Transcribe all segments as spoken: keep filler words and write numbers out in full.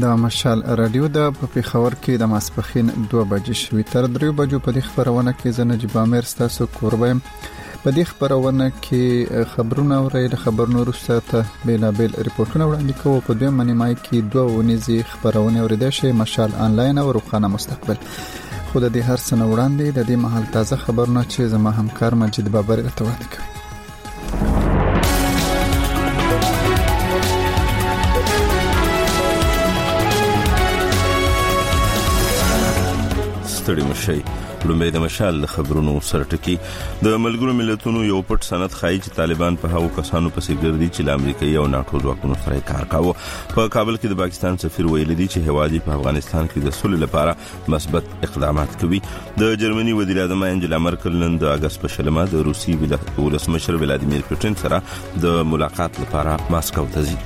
د مشال رادیو د په پیښور کې د ماسپخین دوه بجې شوې تر درې بجو په دې خبرونه کې زه نجيب عامر ستاسو کوربم. په دې خبرونه کې خبرونه اورئ، د خبرونو وروسته ته بیلابیل ریپورتونه وړاندې کوو. په دویم نیمای کې دوه ونیزي خبرونه اوریدل شي، مشال آنلاین او روښانه مستقبل. خو د دې هر څه نه وړاندې د دې مهال تازه خبرونه چې زما همکار مجید بابر راته وړاندې کوي. ستړي مشي لومړی د مشال خبرونو سرټکی. د ملګرو ملتونو یو پټ سند ښایي چې طالبان په هغو کسانو پسې ګرځي چې د امریکایي او ناتو ځواکونو سره کار کاوه. په کابل کې د پاکستان سفیر ویلي دی چې هوادي په افغانستان کې د سولې لپاره مثبت اقدامات کوي. د جرمني وزیر اعظم انجلا مرکل نن د اگست په شلمه د روسي ولسمشر ولادیمیر پوتین سره د ملاقات لپاره ماسکو ته ځي.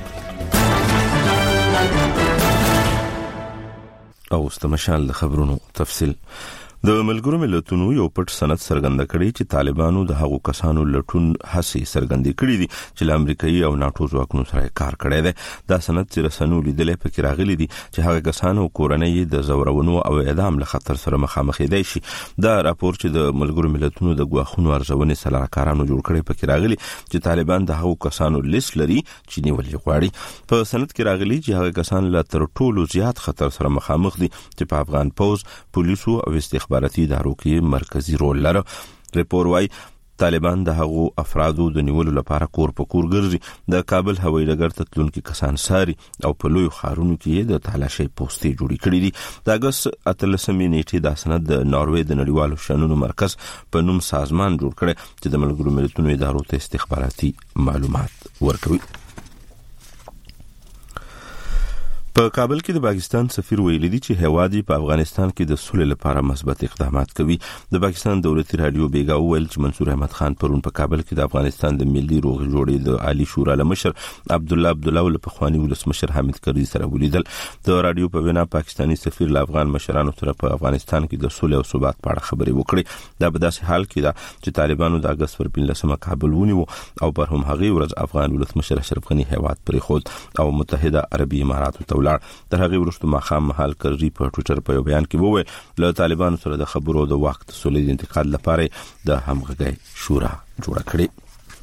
او استمشال خبرونو تفصیل. د ملګرو ملتونو یو پټ سند څرګند کړي چې طالبانو د هغو کسانو لټون هڅې څرګندې کړې دي چې د امریکایي او ناتو ځواکونو سره کار کړی دی. دا سند چې رسنیو لیدلې پکې راغلي دي چې هغه کسانو کورنۍ د زورونو او اعدام له خطر سره مخامخ دي شي. دا راپور چې د ملګرو ملتونو د غواخونو ارزونې سلاکارانو جوړ کړي پکې راغلي چې طالبان د هغو کسانو لیست لري چې نیول غواړي. په سند کې راغلي چې هغه کسان لا تر ټولو زیات خطر سره مخامخ دي چې په افغان پوز، پولیسو او استخباراتي ادارو کې مرکزی رول لري. ریپورت وايي طالبان د هغو افرادو د نیولو لپاره کور په کور ګرځي، د کابل هوایي ډګر ته تلونکي کسان ساري او په لوی ښارونو کې د تالاشۍ پوسټې جوړې کړې دي. د اگست اتلسمې نیټې د سند د ناروې د نړیوالو شنونو مرکز په نوم سازمان جوړ کړي چې د ملګرو ملتونو ادارو ته استخباراتي معلومات ورکوي. په کابل کې د پاکستان سفیر ویلي دی چې هوادي په افغانستان کې د سولې لپاره مثبت اقدامات کوي. د پاکستان دولتي رادیو بیګا ویل چې منصور احمد خان پرون په کابل کې د افغانستان د ملي روغ جوړې د عالی شورا لمشر عبد الله عبد الله له پخوانی ولسمشر حامد کرزي سره ولیدل. د رادیو په وینا پاکستانی سفیر له افغان مشرانو سره په افغانستان کې د سولې او ثبات په اړه خبرې وکړې. دا په داسې حال کې ده چې طالبانو د اگست پر پنځلسمه کابل ونیو او پر هم هغه ورځ افغان ولسمشر اشرف غنی هیواد پرې خود او متحده عربي اماراتو ته تر هغه وروسته ماخام محل کرزي په ټوئیټر په بیان کې وویل له طالبانو سره د خبرو د وخت سولې انتقال لپاره د همغږي شورا جوړه کړې.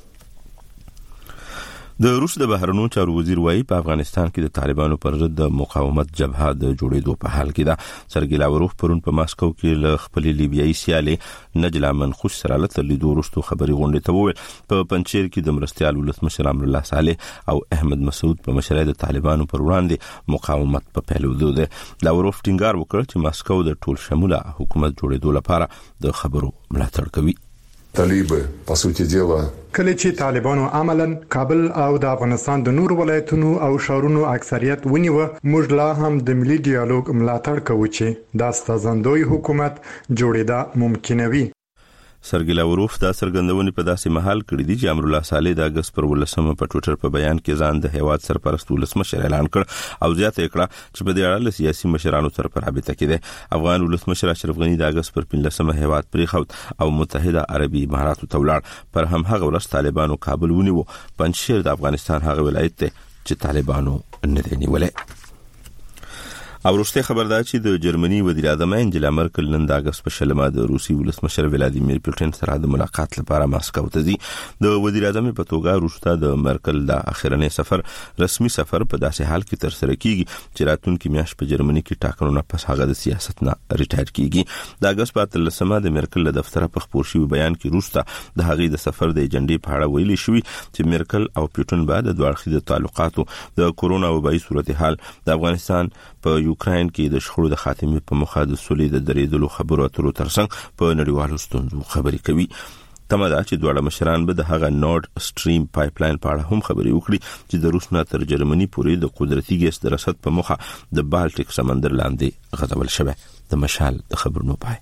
د روس د بهرنیو چارو وزیر وايي په افغانستان کې د طالبانو پر ضد د مقاومت جبهه د جوړېدو په حال کې ده. سرګی لاوروف پرون په ماسکو کې له خپل لیبیایي سیالي نجلا منخوش سره له لیدو وروسته خبري غونډه ته وویل په پنځیر کې د مرستيال ولسمشر امر الله صالح او احمد مسعود په مشرۍ د طالبانو پر وړاندې مقاومت په پیلودو ده. لاوروف ټینګار وکړ چې ماسکو د ټول شموله حکومت جوړېدو لپاره د خبرو ملاتړ کوي. طالبه په سوتي دیوا کله چې طالبانو عملاً کابل او د افغانستان د نور ولایتونو او شهرونو اکثریت ونیوه، موږ لا هم د ملي ډیالوګ ملاتړ کوو چې دا ستاسندوی حکومت جوړېدا ممکنوي. سرګی لاوروف دا څرګندونې په داسې محل کړې دي چې امر الله صالح د اگست پر ولسمه په ټوئیټر په بیان کې ځان د هیواد سرپرست ولسمشر اعلان کړ او زیاته کړه چې په دې اړه له سیاسي مشرانو سره په رابطه کې ده. افغان ولسمشر اشرف غنی د اگست پر پنځلسمه هیواد پریخوت او متحده عربي اماراتو ته ولاړ. پر هم هغه ورځ طالبانو کابل ونیو. پنځیر د افغانستان هغه ولایت ته چې طالبانو نه دی نیولې. او وروسته خبردار چې د جرمني وزیر اعظم انجلا مرکل نن د اگست په شلمه د روسي ولسمشر ولادیمیر پوتین سره د ملاقات لپاره ماسکو ته ځي. د وزیر اعظم په توګه وروسته د مرکل د اخرنی سفر رسمي سفر په داسې حال کې تر سره کیږي چې راتلونکي میاشت په جرمني کې ټاکنو نه پس هغه د سیاست نه ریټایر کیږي. د اگست په اتلسمه د مرکل له دفتر په خبر شوی بیان کې وروسته د هغې د سفر د ایجنډې په اړه ویلي شوی چې مرکل او پوتین بعد د دوه اړخیزو تعلقاتو د کورونا وبایي صورتحال د افغانستان په یوکرين کې د شخړو د خاتمې په مخه د سولې د درېدلو خبرو اترو ترڅنګ په نړیوالو ستونزو خبرې کوي. تمه ده چې دواړه مشران به د هغه نورد سټریم پایپلاین په اړه هم خبرې وکړي چې د روس نه تر جرمني پورې د قدرتي ګیس د رسد په مخه د بالټیک سمندر لاندې غځول شوی. د مشال د خبرونو پای.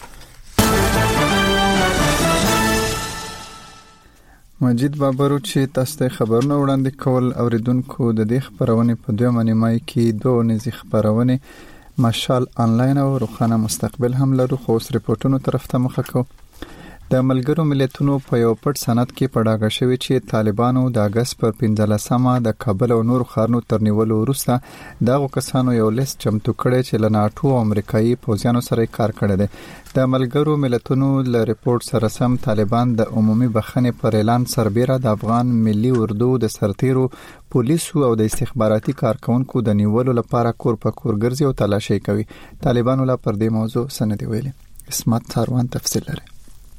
مجید بابرو چې تاسو ته خبرونه وړاندې کول اوریدونکو د دې خبرونه په دوه نیمای کې دوه نزي خبرونه مشال آنلاین او روښانه مستقبل هم لرو. خو اوس ریپورتونو طرف ته مخه کو. د ملګرو ملتونو په یو پټ سند کې پړاګه شوی چې طالبانو د اگست پر پنځلسمه د کابل او نور ښارونو ترنیولو وروسته دغه کسانو یو لیست چمتو کړی چې له ناتو او امریکایي پوځیانو سره کار کړی دی. د ملګرو ملتونو له ریپورت سره سم طالبان د عمومي بخښنې پر اعلان سربېره د افغان ملي اردو د سرتیرو پولیسو او د استخباراتي کارکونکو د نیولو لپاره کور په کور ګرځي او تلاشي کوي. طالبانو لا پر دې موضوع سند ویلي. اسمت ثروان تفصیل لري.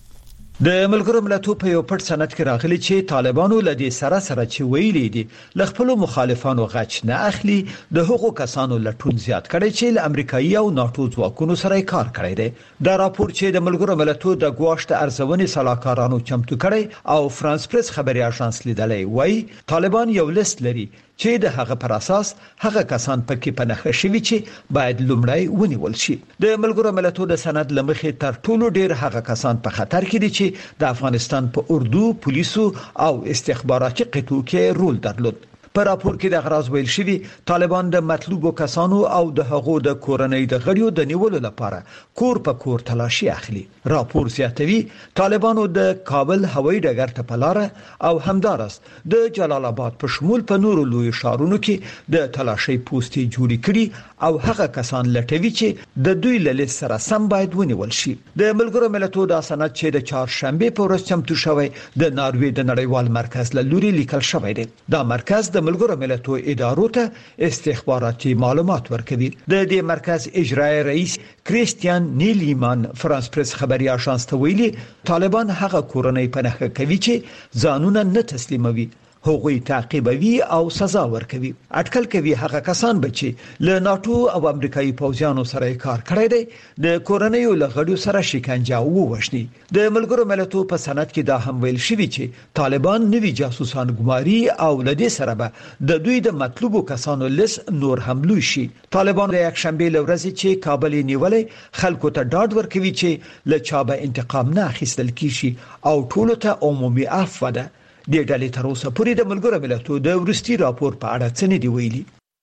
د ملګرو ملتونو په یو پټ سند کې راغلي چې طالبانو له دې سره سره چې ویلي دي ل خپل مخالفانو غچ نه اخلي د حقوقو کسانو لټون زیات کړي چې ل امریکایي او ناتو ځواکونو سره کار کړی دی. دا راپور چې د ملګرو ملتونو د ګواښ ارزونې صلاحکارانو چمتو کړي او فرانس پریس خبري اژانس لیدلې وایي طالبان یو لیست لري چې د هغه پر اساس هغه کسان پکې پنهخه شوي چې باید لومړی ونیول شي. د ملګرو ملتونو د سند لمخې تر ټولو ډیر هغه کسان په خطر کې دي چې د افغانستان په اردو پولیسو او استخباراتي قطو کې رول درلود. په راپور کې د غراز ویل شوی طالبان د مطلوبو کسانو او د هغو د کورنۍ د غړیو د نیولو لپاره کور په کور تلاشي اخلي. راپور زیاتوي طالبانو د کابل هوایي ډګر ته پلاره او همدارس د جلال آباد په شمول په نورو لوی ښارونو کې د تلاشي پوسټي جوړې کړي او هغه کسان لټوي چې د دوی له لیست سره سم باید ونیول شي. د ملګرو ملتونو د سند چې د چهارشنبه په ورځ چمتو شوی د ناروې د نړیوال مرکز له لوري لیکل شوی دی. دا مرکز د ملګرو ملتونو ادارو ته استخباراتي معلومات ورکوي. د دې مرکز اجرایی رئیس کریستیان نیلیمان فرانس پریس خبري اژانس ته ویلي طالبان هغه کورنۍ پنهخه کوي چې ځانونه نه تسلیموي، هغوی تعقیبوي او سزا ورکوي. اټکل کوي هغه کسان بچي له ناتو او امریکایي پوځیانو سره کار کړی دی د کورنۍ له غړو سره شکنجه ووښني. د ملګرو ملتونو په سند کې دا هم ویل شوی چې طالبان نوي جاسوسان ګماري او لدې سره به د دوی د مطلوبو کسانو لیست نور هم لوی شي. طالبان د یک شنبه لورځ چې کابل نیولې خلکو ته ډاډ ورکوي چې له چا به انتقام نه اخیستل کیږي او ټولو ته عمومي عفو ده. د ډلې تر اوسه پورې د ملګرو ملتونو د ورستي راپور په اړه څه نه دی ویلي.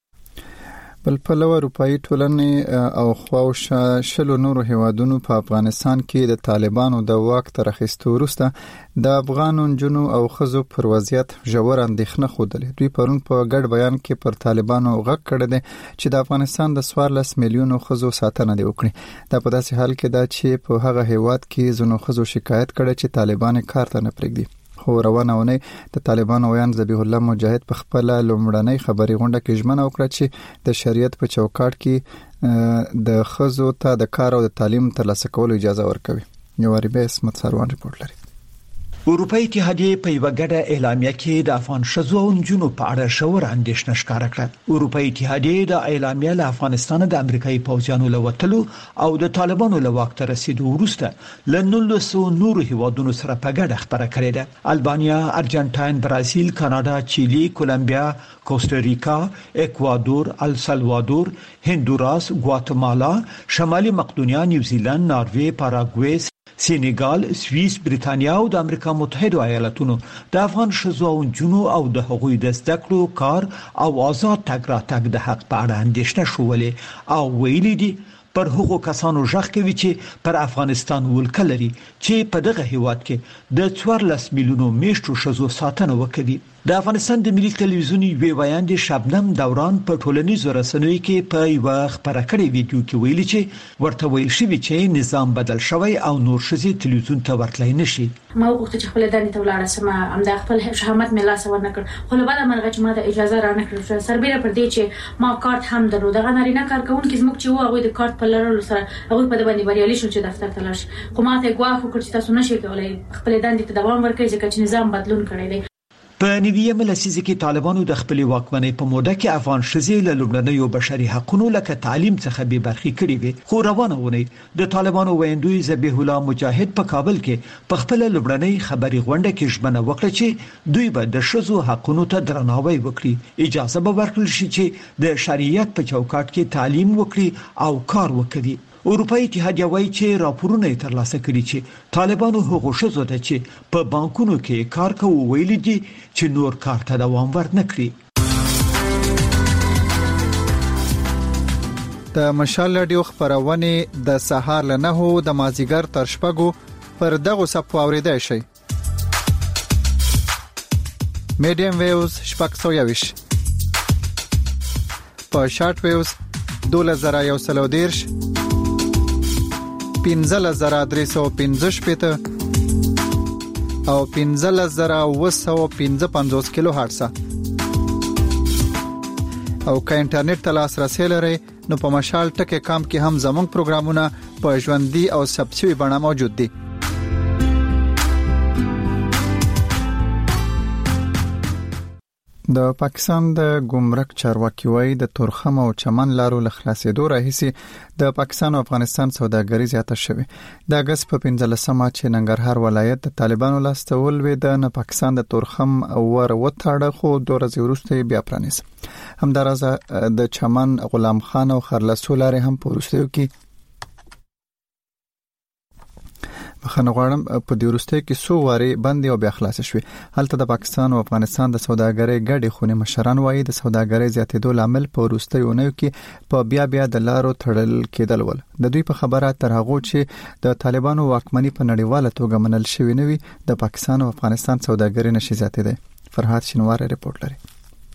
بل پلوه اروپאי ټولنې او خواوشا شلو نورو هیوادونو په افغانستان کې د طالبانو د واک تر اخیستو وروسته د افغانو جنو او خزو پر وضعیت ژور اندېښنه خوده. دوی پرون په ګډ بیان کې پر طالبانو غږ کړی دی چې د افغانستان د څوارلس میلیونو خزو ساتنه دی وکړي. دا په داسې حال کې ده چې په هغه هیواد کې زنو خزو شکایت کړي چې طالبان کار ته نه پرېږدي. خو روانه ونه د طالبانو ویان ذبیح الله مجاهد په خپل لومړنۍ خبري غونډه کې ژمنه وکړه چې د شریعت په چوکاټ کې د خزو ته د کار او د تعلیم ترلاسه کولو اجازه ورکوي. یو ریبه اسمت سروان ریپورت لري. اروپאי اتحادیه په یو غډه اعلامیه کې د افغان شذو او جنو په اړه شور اندیشنه ښکاره کړه. اروپאי اتحادیه د اعلامیه له افغانستان د امریکایي پوځیانو لوتلو او د طالبانو له واک ته رسیدو وروسته له نولسو نورو هیوادونو سره په ګډه خبره کړې ده. البانیا، ارجنټاین، برازیل، کاناډا، چیلي، کولمبیا، کوسټاریکا، اکوادور، السلوادور، هندوراس، ګواتمالا، شمالي مقدونیا، نیوزیلند، ناروې، پاراګوئے، سینیګال، سوئیس، بریتانیا او د امریکا متحده ایالاتونو د افغان شذو او جنو او د حقوقي د زده کړو کار او آزاد تګ راتګ د حق په اړه اندیشنه شولې او ویلي دي پر هغو کسانو ژغ کوي چې پر افغانستان ولکه لري چې په دغه هیواد کې د څوارلس میلیونو میشتو شذو ساتنه وکړي. د افغانستان د ملي ټلویزیون وی ویاندې شبنم دوران په ټولنیزو رسنیو کې په یو خبره کړې ویډیو کې ویلي چې ورته ویل شوی چې نظام بدل شوی او نور شذي ټلویزیون ته ورتلای نشي. ما وغوښتل چې خپل دندې ته ولاړ شم، هم د خپل شهامت مې لاس ور نه کړ، خو له بده مرغه چې ما د اجازه را نه کړل سربېره پر دې چې ما کارت هم درلود. دغه نارینه کارکونکو زموږ چې وو هغه د کارت په لرلو سره هغه په باندې بریالي شو چې دفتر ته لاړ شي. خو ما ته ګواښ وکړ چې تاسو نشئ کولای خپل دندې ته دوام ورکړئ ځکه چې نظام بدلون کړی دی. په نیویه لسیزه کې طالبانو د خپل واکمنۍ په موده کې افغان شذي له لومړنیو بشري حقوقو لکه تعلیم څخه به برخې کړې وي. خو روانه ونه د طالبانو ویندوی ذبیح الله مجاهد په کابل کې په خپل لومړنۍ خبري غونډه کې ژمنه وکړه چې دوی به د شذو حقوقو ته درناوی وکړي، اجازه به ورکړي شي چې د شریعت په چوکاټ کې تعلیم وکړي او کار وکړي. اروپאי اتحادیه وايي چې راپورونه ترلاسه کړي چې طالبانو هغو شذو ته چې په بانکونو کې کار کوي ویلي دي چې نور کار ته دوام ورنکړي. د مشال رادیو خبرونه د سهار له نهو د مازیګر تر شپږو پر دغه صفو اوریدای شي. میډیم ویوز شپږ سوه یویش، په شارټ ویوز دوله زره یو سل او دیرش، پنځه زره درې سوه پنځه شپېته او پنځه زره اوه سوه پنځه پنځوس کیلو هرتز. او که انټرنیټ ته لاسرسی لرئ نو په مشال ټکی کام کې هم زموږ پروګرامونه په ژوندۍ او ثبت شوي بڼه موجود دي. د پاکستان د ګمرک چارواکي وايي د تورخم او چمن لارو له خلاصېدو راهیسي د پاکستان او افغانستان سوداګري زیاته شوه. د اگست په پنځلسمه چې ننګرهار ولایت د طالبانو لاسته ولوېد، نه پاکستان د تورخم ور وټاړه خو دوه ورځې وروسته بیا پرانیس. همدارسه د چمن غلام خان او خرلسو لارې هم په وروستیو کې خنغړم په دې وروسته کې سو واري بندي او بیا خلاص شوه. هلته د پاکستان او افغانستان د سوداګرۍ ګډې خونې مشران وایي د سوداګرۍ زیاتېدو لامل په وروستیو کې په بیا بیا د لارو تړل کېدل ول. د دوی په خبره تر هغه چې د طالبانو واکمنۍ په نړیواله توګه منل شوی نه وي، د پاکستان او افغانستان سوداګرۍ نشي زیاتېده. فرهاد شینوار رپورټ لري.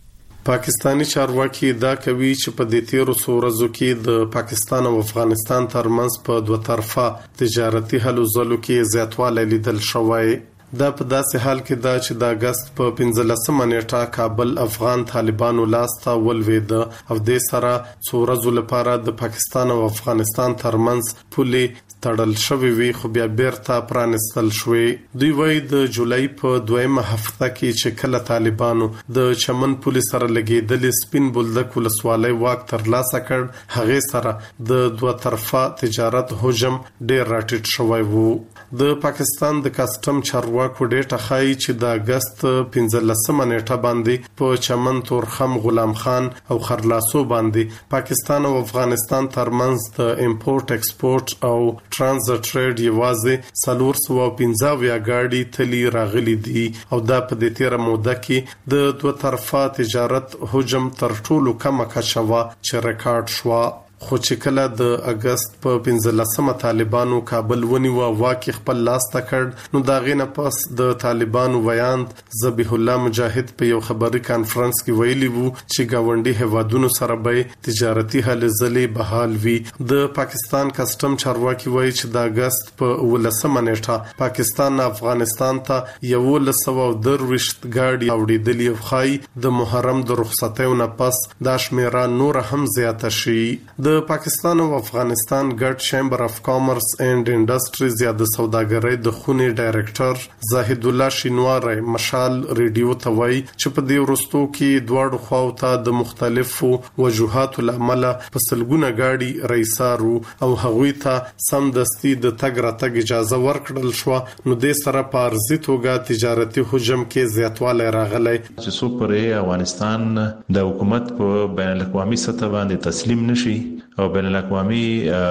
پاکستانی چارواکي دا کوي چې په دې تیرو څو ورځو کې د پاکستان او افغانستان ترمنځ په دوه طرفه تجارتي هلو ځلو کې زیاتوالی لیدل شوی. دا په داسې حال کې دا چې د اگست په پنځلسمه نیټه کابل افغان طالبانو لاسته ولوېد او د سره څو ورځو لپاره د پاکستان او افغانستان ترمنځ پولې تړل شوی وي، خو بیا بیرته پرانستل شوی. دوی وایي د جولای په دویمه هفته کې چې کله طالبانو د چمن پولیس سره لګیدل سپین بولدک ولسوالۍ واک ترلاسه کړ، هغه سره د دوه طرفه تجارت حجم ډیر راټیټ شوی وو. د پاکستان د کسٹم چارواکو ډیټا ښایي چې د اگست پنځلسمه نیټه باندې په چمن تورخم غلام خان او خرلاسو باندې پاکستان او افغانستان ترمنځ د امپورټ ایکسپورټ او ترانزیت ټریډ یوازې څلور سوه پنځه اویا ګاډي تلي راغلي دي او دا په دې تیره موده کې د دوه طرفه تجارت حجم تر ټولو کمه کچه وه چې ریکارډ شوه. خو چې کله د اگست په پنځلسمه طالبانو کابل ونیوه، واکې خپل لاس ته کړ، نو دا غینه پس د طالبانو ویاند ذبیح الله مجاهد په یو خبري کانفرنس کې ویلي وو چې گاونډي هیوادونو سره به تجارتي هلې ځلې بحال وي. د پاکستان کسٹم چارواکي وایي چې د اگست په ولسمه نیټه پاکستان افغانستان ته یولس سوه درویشت ګاډي اوړېدلي او ښایي د محرم د رخصتیو نه پس دا شمیره نور هم زیاته شي. د پاکستان او افغانستان ګډ چیمبر اف کامرس اینڈ انډستریز یا د سوداګرۍ د خونې ډایریکټر زاهد الله شینوار مشال ریډیو ته وایي چې په دې وروستو کې دواړو خواو ته د مختلفو وجوهاتو لامل په سلګونه ګاډي رئیسارو او هغوی ته سم دستي د تګ راتګ اجازه ورکړل شو، نو د سره په ارزي توګه تجارتي حجم کې زیاتوالی راغلی. چې څوک پرې افغانستان د حکومت په بین الاقوامي سطح باندې تسلیم نشي او بین الاقوامي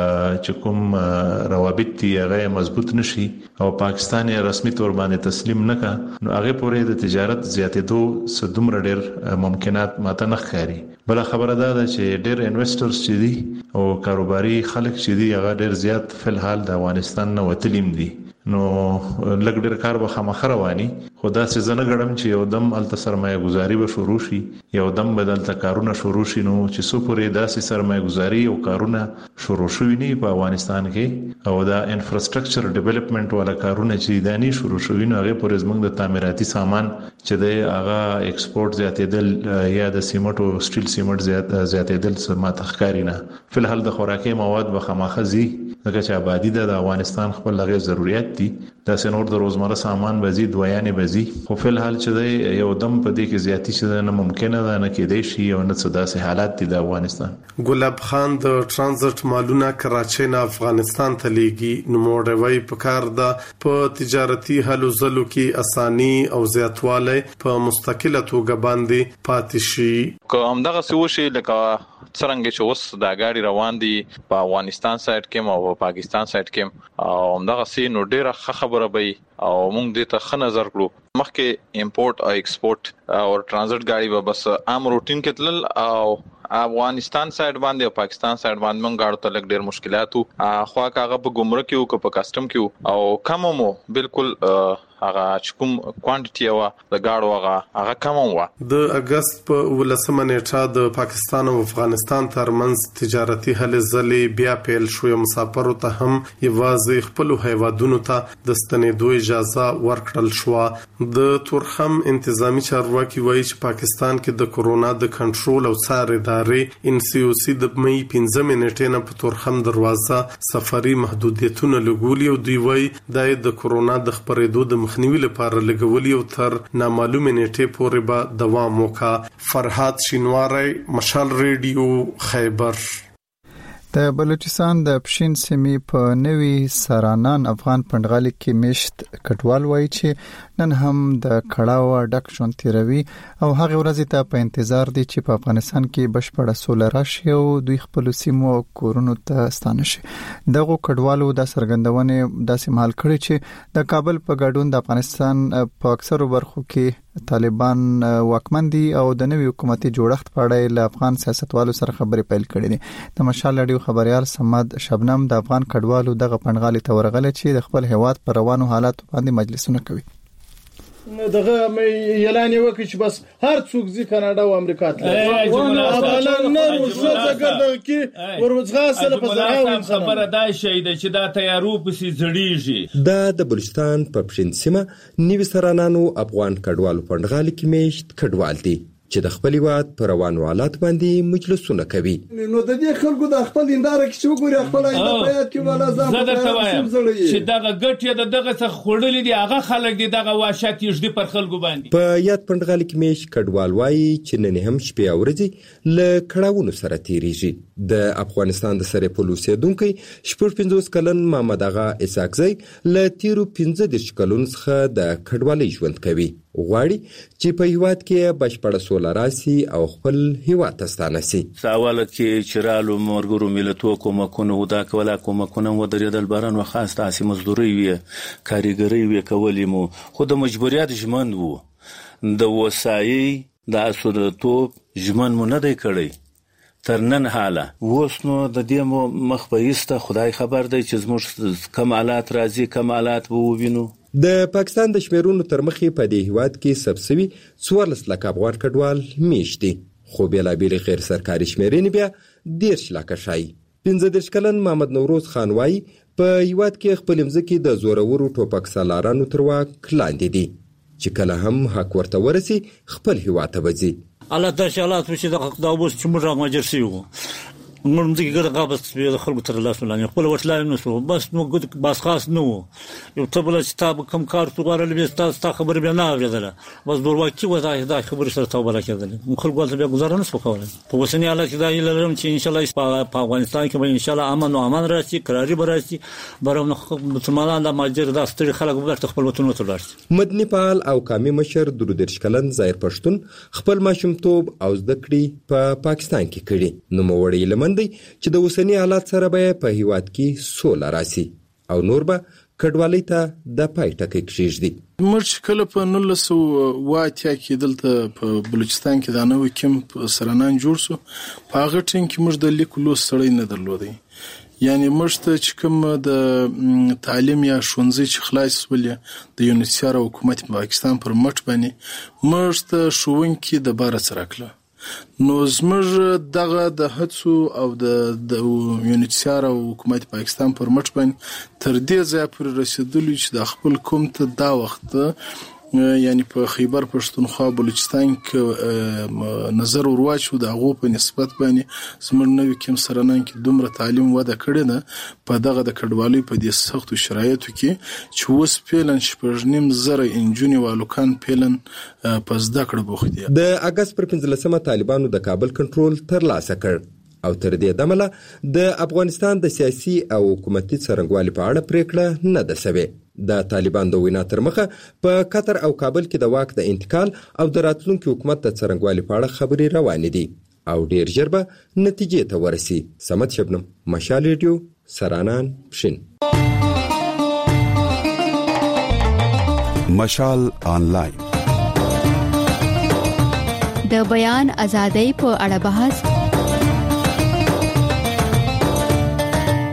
چې کوم روابط دي هغه مضبوط نشي او پاکستان رسمي تور باندې تسلیم نکا، نو هغه پورې د تجارت زیاتېدو سدومره ډېر ممکنات ماته نه ښکاري. بل خبره ده چې ډېر انویسټرز چې دي او کاروباري خلک چې دي هغه ډېر زیات فلحال د افغانستان نه وتلیم دي، نو لږ ډېر کار به خامخا رواني. خو دا څه زنه غړم چې یو دم الته سرمایه گذاري به شروع شي، یو دم بدلته کارونه شروع شي، نو چې څو پورې داسې سرمایه گذاري او کارونه شروع شوي نه په افغانستان کې او دا انفراستراکچر ډیولپمنٹ والا کارونه چې دانی شروع شوي نو هغه پورې زموږ د تعمیراتي سامان چې د هغه ایکسپورټ زیاتېدل یا د سیمټ او سټیل سیمټ زیات زیاتېدل سمات ښکاری نه. فلحال د خوراکي مواد به خامخزي دغه چې آبادی د افغانستان خپل لغه ضرورت دي، دا سنور د روزمره سامان بزي دویانې بزي، خو فلحال چې یو دم په دې کې زیاتی چې نه ممکنه ده نه کېدای شي او نه څه داسې حالات دي د افغانستان. ګلاب خان د ترانزیت مالونه کراچۍ نه افغانستان ته لیږي، نو موړوي په کار ده په تجارتي هلو ځلو کې اساني او زیاتوالی په مستقله توګه باندې پاتې شي. کوم دغه سوشي لکه څنګه چې اوس د اګاډي روان دي په افغانستان سایت کې او پاکستان سایت کې او همدغه سي نو ډیره خبره به او موږ دې ته ښه نظر کړو. مخکې امپورټ او ایکسپورټ او ترانزیت ګاډي به بس عام روټین کې تلل او افغانستان سایډ باندې او پاکستان سایډ باندې مونږ غاړو ته لګ ډیر مشکلات وو خو هغه په ګمرک کې او په کسٹم کې او کم مو بالکل هغه کوم کوانټیټي وا د گاډو هغه هغه کم وا. د اگست په ولسمه نیټه د پاکستان او افغانستان ترمنځ تجارتي هلې ځلې بیا پیل شوې. مسافرو ته هم یوازې خپل هیوادونو ته د ستنېدو اجازه ورکړل شو. د تورخم انتظامی چارواکي وایي چې پاکستان کې د کورونا د کنټرول او څار ادارې ان سی او سی د مې پنځه نیټې نه په تورخم دروازه سفري محدودیتونه لګولي او دوی وایي د کورونا د خپرېدو د مخنیوي لپاره لګولي او تر نامعلومه نیټه پورې به دوام وکړي. فرحات شینواری، مشال ریډیو، خیبر. د بلوچستان د پښین سیمې په نوي سرانان افغان پندغالي کې مشت کټوال وایي چې نن هم د کړهو ډک ژوند تیروي او هغه ورځ ته په انتظار دي چې په افغانستان کې بشپړه سوله راشي او دوی خپل سیمو کورونو ته ستانه شي. دغه کډوالو د سرګندونې داسې مهال کړی چې د کابل په ګډون د افغانستان په اکثرو برخو کې طالبان واکمن دي او د نوي حکومتي جوړښت په اړه له افغان سیاستوالو سره خبرې پیل کړې دي. د مشال رادیو خبريال سمد شبنم د افغان کډوالو دغه پنغالي تورغله چې د خپل هیواد پر روانو حالات باندې مجلسونه کوي. دغه اعلان وکړي چې بس هر څوک ځي کاناډا او امریکا ته افغانان نه ورسره ګرځي کې ورځغاسله په ځای خبره دا شي چې دا تیارو پسې زړیږي. دا د بلوچستان په پښین سیمه نیو سرانانو افغان کډوالو پندغالي کې میشت کډوال دي چې د خپل واد پر روانو حالات باندې مجلسونه کوي. نو د دې خلکو د خپل انداره کې چې وګوري خپل انداره پیات کې ولا ځم زه درته وایم چې دغه ګټه د دغه څخه خړلې دي هغه خلک دي دغه واشات یږدي پر خلکو باندې. په یاد پندغالي کې میش کډوال وایي چې نن هم شپې او ورځې ل کړهونو سره تیریږي. د افغانستان د سره پولیسو دونکو شپږ پنځوس کلن محمد اغا اساکزی ل تیرو پنځه د شکلون څخه د کډوالۍ ژوند کوي. غواړي چې په هیواد کې بشپړه سوله راسي او خپل هیواد ته ستانه سي. ساواله کې چرالو مرګرو ملتو کومکونه ودا کوله کومکونه و درېدل باران و خاص تاسو مزدوري وي کاریګری وي کولې مو خو د مجبوریت ژمن وو د وسایي د اسودتوب ژمن مو نه دی کړی تر نن حاله اوس نو د دې مخ په ایسته خدای خبر دی چې زموږ کمالات راځي کمالات وو وینو. د پاکستان د شمیرونو تر مخې په دې هیواد کې سبسوي څوارلس لک افغان کډوال میشتي خو بېلابېل غیر سرکاري شمیرې بیا دیرش لکه شای. پنځه دېرش کلن محمد نوروز خان وایي په هیواد کې خپل مځکې د زورورو ټوپک سالارانو تر واک لاندې دي چې کله هم حق ورته ورسي خپل هیواد ته وځي. الله تعالی حالات چې د اوس چې موږ راغمجر شي وو موږ دې ګر غابس په خلکو تر لاس ولانه خپل وټلای نو سو بس نو ګد بس خاص نو یو ته بل چې تاب کم کار تو غوړل به تاسو خبر به نه اوریدله بس دروازه وځه دا خبر سره تاسو بل کېدل خلکو ته به گزاره نه وکول په وسنی حالت دا لرم چې ان شاء الله په افغانستان کې به ان شاء الله امن او امان راشي قراري براشي برم مسلمانان د ماجر د استری خلک به خپل وطن ته لاړ. مدني فعال او قومي مشر درودرش کلن ظاهر پښتون خپل ماشومتوب او زدکړي په پاکستان کې کړي نو موړی لمن چې د اوسنی حالات سره به په هیواد کې سوله راسي او نور به کډوالۍ ته د پای ټکی کېږدي. موږ کله په نولس سوه اتیا کې دلته په بلوچستان کې د نوې کیمپ سرانان جوړ شو په هغه ټیم کې موږ د لیک لوست سړی نه درلودی یعنی موږ ته چې کوم د تعلیم یا ښوونځي چې خلاص ولې د یونیسیار حکومت پاکستان پر مټ باندې موږ ته ښوونکي د بار سره کړل نو زموږ دغه د هڅو او د یونیسیار او حکومت پاکستان پر مټ باندې تر دې ځای پورې رسیدلی چې د خپل قوم ته دا وخت یعنی په خیبر پښتونخوا بلوچستان کې نظر ورواچو د هغو په نسبت باندې زموږ نوي کیم سرانان کې دومره تعلیم وده کړې ده په دغه د کډوالۍ په دې سختو شرایطو کې چې اوس فعلاً شپږ نیم زره انجونې والوکان فعلاً په زده کړه بوخت دي. د اګست پر پنځلسمه طالبانو د کابل کنټرول ترلاسه کړ او تر دې دمله د افغانستان د سیاسي او حکومتي څرنګوالي په اړه پریکړه نه ده شوې. د طالبان د وینا تر مخه په قطر او کابل کې د واک د انتقال او د راتلونکي حکومت د څرنګوالي په اړه خبرې روانې دي او ډیر ژر به نتیجې ته ورسي. سمت شبنم، مشال ریډیو، سرانان، پښین. مشال آنلاین د بیان ازادۍ په اړه بحث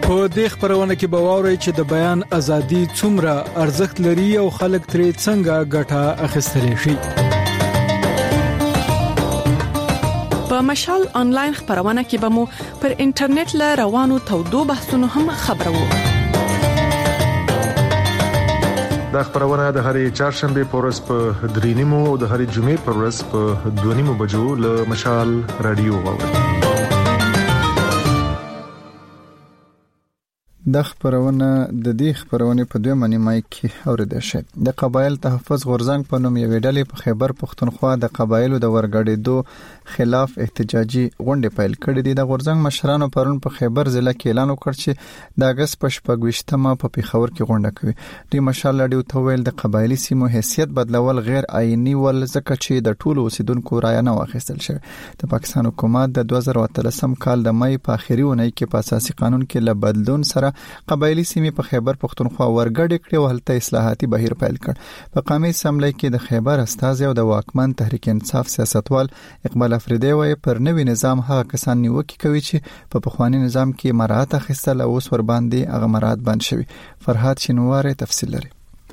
په دې خبرونه کې به واورئ چې د بیان ازادي څومره ارزښت لري او خلک ترې څنګه ګټه اخیستلی شي. په مشال آنلاین خبرونه کې به مو پر انټرنیټ له روانو تودو بحثونو هم خبرو. دا خبرونه د هرې چهارشنبه په ورځ په درې نیمو او د هرې جمعې په ورځ په دوه نیمو بجو له مشال رادیو واورئ. د خبرونه د دې خبرونه په دوه معنی مای کې اوریدل شي. د قبایل تحفظ غورځنګ په نوم یو ډلې په خیبر پښتونخوا د قبایلو د ورګړېدو خلاف احتجاجي غونډه پیل کړې ده. د غورځنګ مشرانو پرون په خیبر ضلع کې اعلان وکړ چې د اگست په شپږویشتمه په پیښور کې غونډه کوي. د مشال لړیو ته ویل د قبایلی سیمو حیثیت بدلول غیر آئینی ول ځکه چې د ټولو اوسیدونکو رایه نه واخیستل شوی. د پاکستان حکومت د دوه زره اتلسم کال د مې په اخیری اونۍ کې په اساسي قانون کې له بدلون سره قبایلی سیمې په خیبر پښتونخوا ورګړې کړې او هلته اصلاحاتي بهیر پیل کړ. په قومي اسمبلی کې د خیبر استازي او د واکمن تحریک انصاف سیاستوال اقبال افریدی وایي پر نوی نظام هغه کسان نیوکه کوي چې په پخوانی نظام کې مراعات اخیستل او اوس ور باندې هغه مراعات بند شوی. فرهاد شینواره تفصیل لري.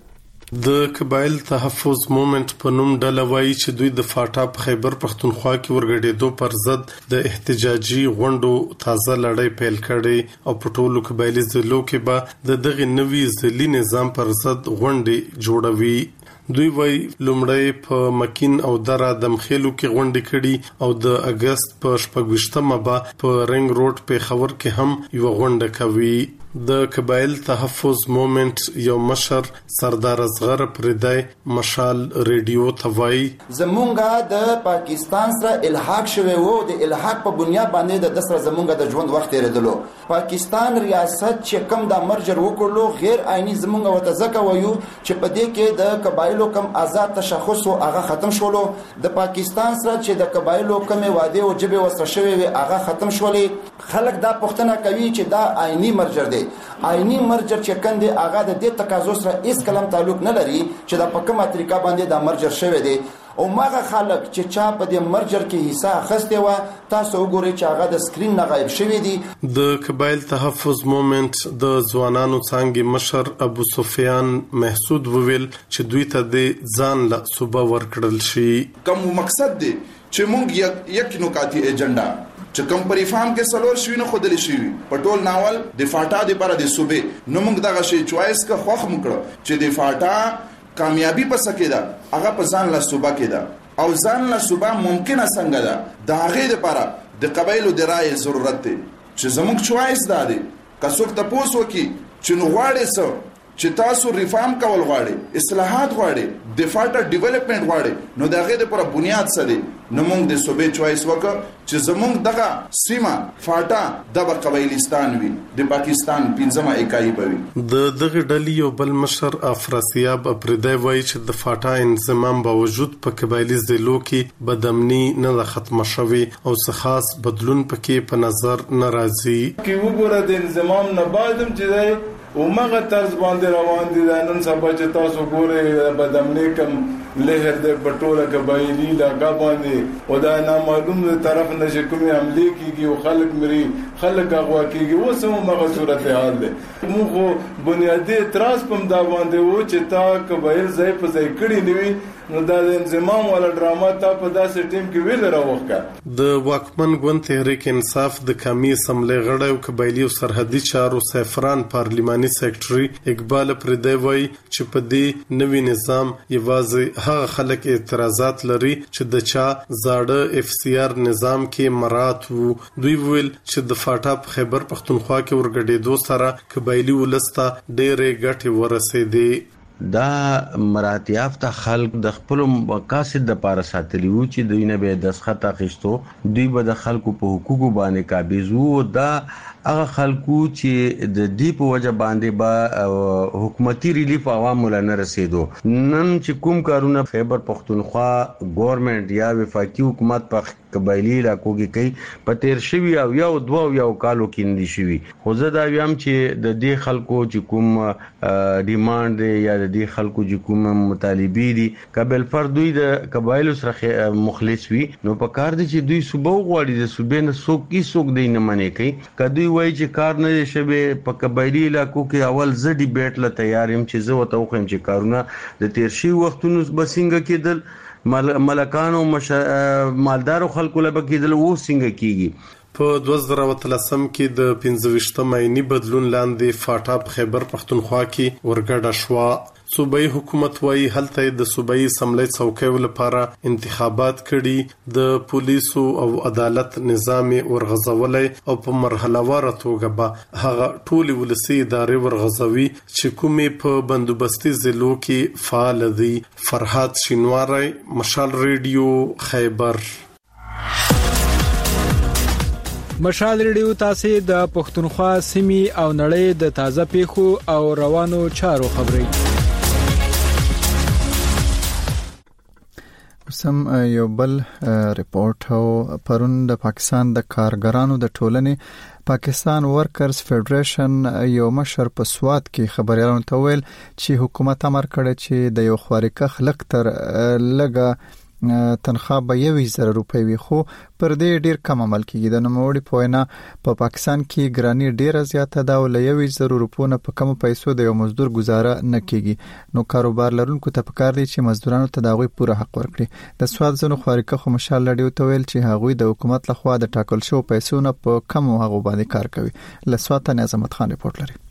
د قبایل تحفظ موومنت په نوم ډله وایي چې دوی د فاټا په خیبر پښتونخوا کې ورګډېدو پر ضد د احتجاجي غونډو تازه لړۍ پیل کړي او په ټولو قبایلی ضلعو کې به د دغه نوي ضلعي نظام پر ضد غونډې جوړوي. دوی وایي لومړی په مکین او دره دمخېلو کې غونډې کړي او د اگست په شپږویشتمه به په رنګ روډ پیښور کې هم یو غونډه کوي. د قبایل تحفظ موومنت یو مشر سردار اصغر پردای مشال ریډیو توای زمونږه د پاکستان سره الحاق شوی وو. د الحاق په بنیاد باندې د سره زمونږه د ژوند وخت لريدلو. پاکستان ریاست چې کوم د مرجر وکړلو غیر آئینی زمونږه وته ځکه وایو چې په دې کې د قبایلو کم آزاد تشخص او هغه ختم شولو. د پاکستان سره چې د قبایلو کم وعده او جبه وسره شوی هغه ختم شولې. خلک دا پوښتنه کوي چې دا آئینی مرجر دی. آئینی مرجر چې کنده هغه د دې تقاضا سره هیڅ کلم تعلق نه لري چې د پکمه طریقه باندې دا مرجر شوی دی. او ماغه خلک چې چا په دې مرجر کې حصہ اخسته و تاسو وګورئ چې هغه د سکرین نه غایب شوی دی. د قبایل تحفظ موومنت د ځوانانو څنګه مشر ابو سفیان محسود وویل چې دوی ته د ځان له صوبه ورکړل شي. کوم مقصد دی چې موږ یک نکاتی ایجنډا چې کوم پر افهام کې سلور شوی نه خودلی شي په ټول ناول د فاټا د پر د صوبې نو موږ دغه شی چوایس کا خوخ مکړو چې د فاټا کامیابی پس کېده هغه په ځان له صوبه کېده او ځان له صوبه ممکنه څنګه ده د هغه لپاره د قبایلو د رائے ضرورت دی چې زموږ چوایس ده که څوک تاسو وکي چې نو غواړي څو چې تاسو ریفارم کول غواړي اصلاحات غواړي د فاټا ډیولپمنٹ غواړي نو دغه لپاره بنیاد څه دی. نو موږ د صوبې چوایس وکړو چې زموږ دغه سیمه فاټا د قبایلستان وي د پاکستان پنځمه اکایي بوي. د دغه ډلې یو بل مشر افراسیاب اپریدای وایي چې د فاټا انضمام باوجود په قبایلی ضلعو کې بدامني نه ختم شوي او څه خاص بدلون پکې په نظر ناراضي کې وګوره د انضمام نه بعدم چې او مغه طرز باندې روان دي نن سبا چې تاسو ګورئ بدامني کم لهر د پټوله قبایلی لاګه باندې او دا نامعلوم طرف نشه کومي حمله کیږي او خلک مری خلک هغه کیږي وسمو مغه صورت حال ده. موږ بنیادی اعتراض پم دا باندې و چې تا قبایل ځای په ځای کړی نیوي نو دا انضمام ولا ډراما تا په داسې ټیم کې ویل راوخه. د واکمن ګوند تحریک انصاف د قومي اسمبلی غړی او قبایلی او سرحدي چارو سفران پارلیماني سیکریټري اقبال پردی وایي چې په دې نوي نظام یوازې هغه خلک اعتراضات لري چې د چا زاړه اف سی آر نظام کې مرات وو. دوی ویل چې د فاټا په خیبر پښتونخوا کې ورګډېدو سره قبایلی ولسته ډېرې ګټې ورسېدې. دا مراتیافته خلق د خپل مقاصد د پاره ساتلی وو چې دوی نه به د سخت اخیستو دوی به د خلکو په حقوقو باندې قابض وو. دا هغه خلکو چې د دې په وجه باندې با حکومتي ریلیف عوامو لنه رسیدو. نن چې کوم کارونه خیبر پښتونخوا ګورنمنت یا وفاقي حکومت په قبایلی علاقو کې کوي په تیر شوی او یو دوه یو کالو کې ندي شوی. خو زه دا ویم چې د دې خلکو چې کوم ډیماند یا د دې خلکو چې کوم مطالبه دي قبل پر دوی د قبایلو سره مخلص وي نو په کار دي چې دوی صوبه غواړي د صوبې نه څوک کی څوک دی نه منې کوي. کدی وایي چې کار نه شوی په قبایلی علاقو کې اول زه ډیبیټ له تیار یم چې زه وته وخم چې کارونه د تیر شي وختونو بسنګ کېدل ملکانو مالدارو خلکو له بکیدل وو څنګه کیږي. په دوه زره وتلسم کې د پنځه ویشتم آئینی بدلون لاندې فاټا په خیبر پښتونخوا کې ورګډه شوه. صوبایي حکومت وايي هلته د صوبایي اسمبلی څوکیو لپاره انتخابات کړي، د پولیسو او عدالت نظام ورغځولای او په مرحله وار توګه به هغه ټولي ولسي ادارې ورغځوي چې کومې په بندوبستي ضلعو کې فعال دي. فرحات شینواری، مشال ریډیو، خیبر. مشال ریډیو تاسو د پښتونخوا سیمې او نړۍ د تازه پیښو او روانو چارو خبري. سم یو بل ریپورت او پرون د پاکستان د کارګرانو د ټولنې پاکستان ورکرز فدریشن یو مشر په سواد کې خبريالانو ته ویل چې حکومت امر کړی چې د یو خارقه خلق تر لګه تنخواه به یوې زره روپۍ وي، خو پر دې ډیر کم عمل کیږي. د نوموړي په وینا په پاکستان کې ګرانی ډیره زیاته ده او له یوې زره روپو نه په کم پیسو د یو مزدور گزاره نه کیږي. نو کاروبار لرونکو ته پکار دی چې مزدورانو ته د هغوی پوره حق ورکړي. د سواد زنو خارقه خو مشال لډیو ته ویل چې هغوی د حکومت لخوا د ټاکل شو پیسو نه په کم هغه باندې کار کوي. لسوات نظامت خان ریپورت لري.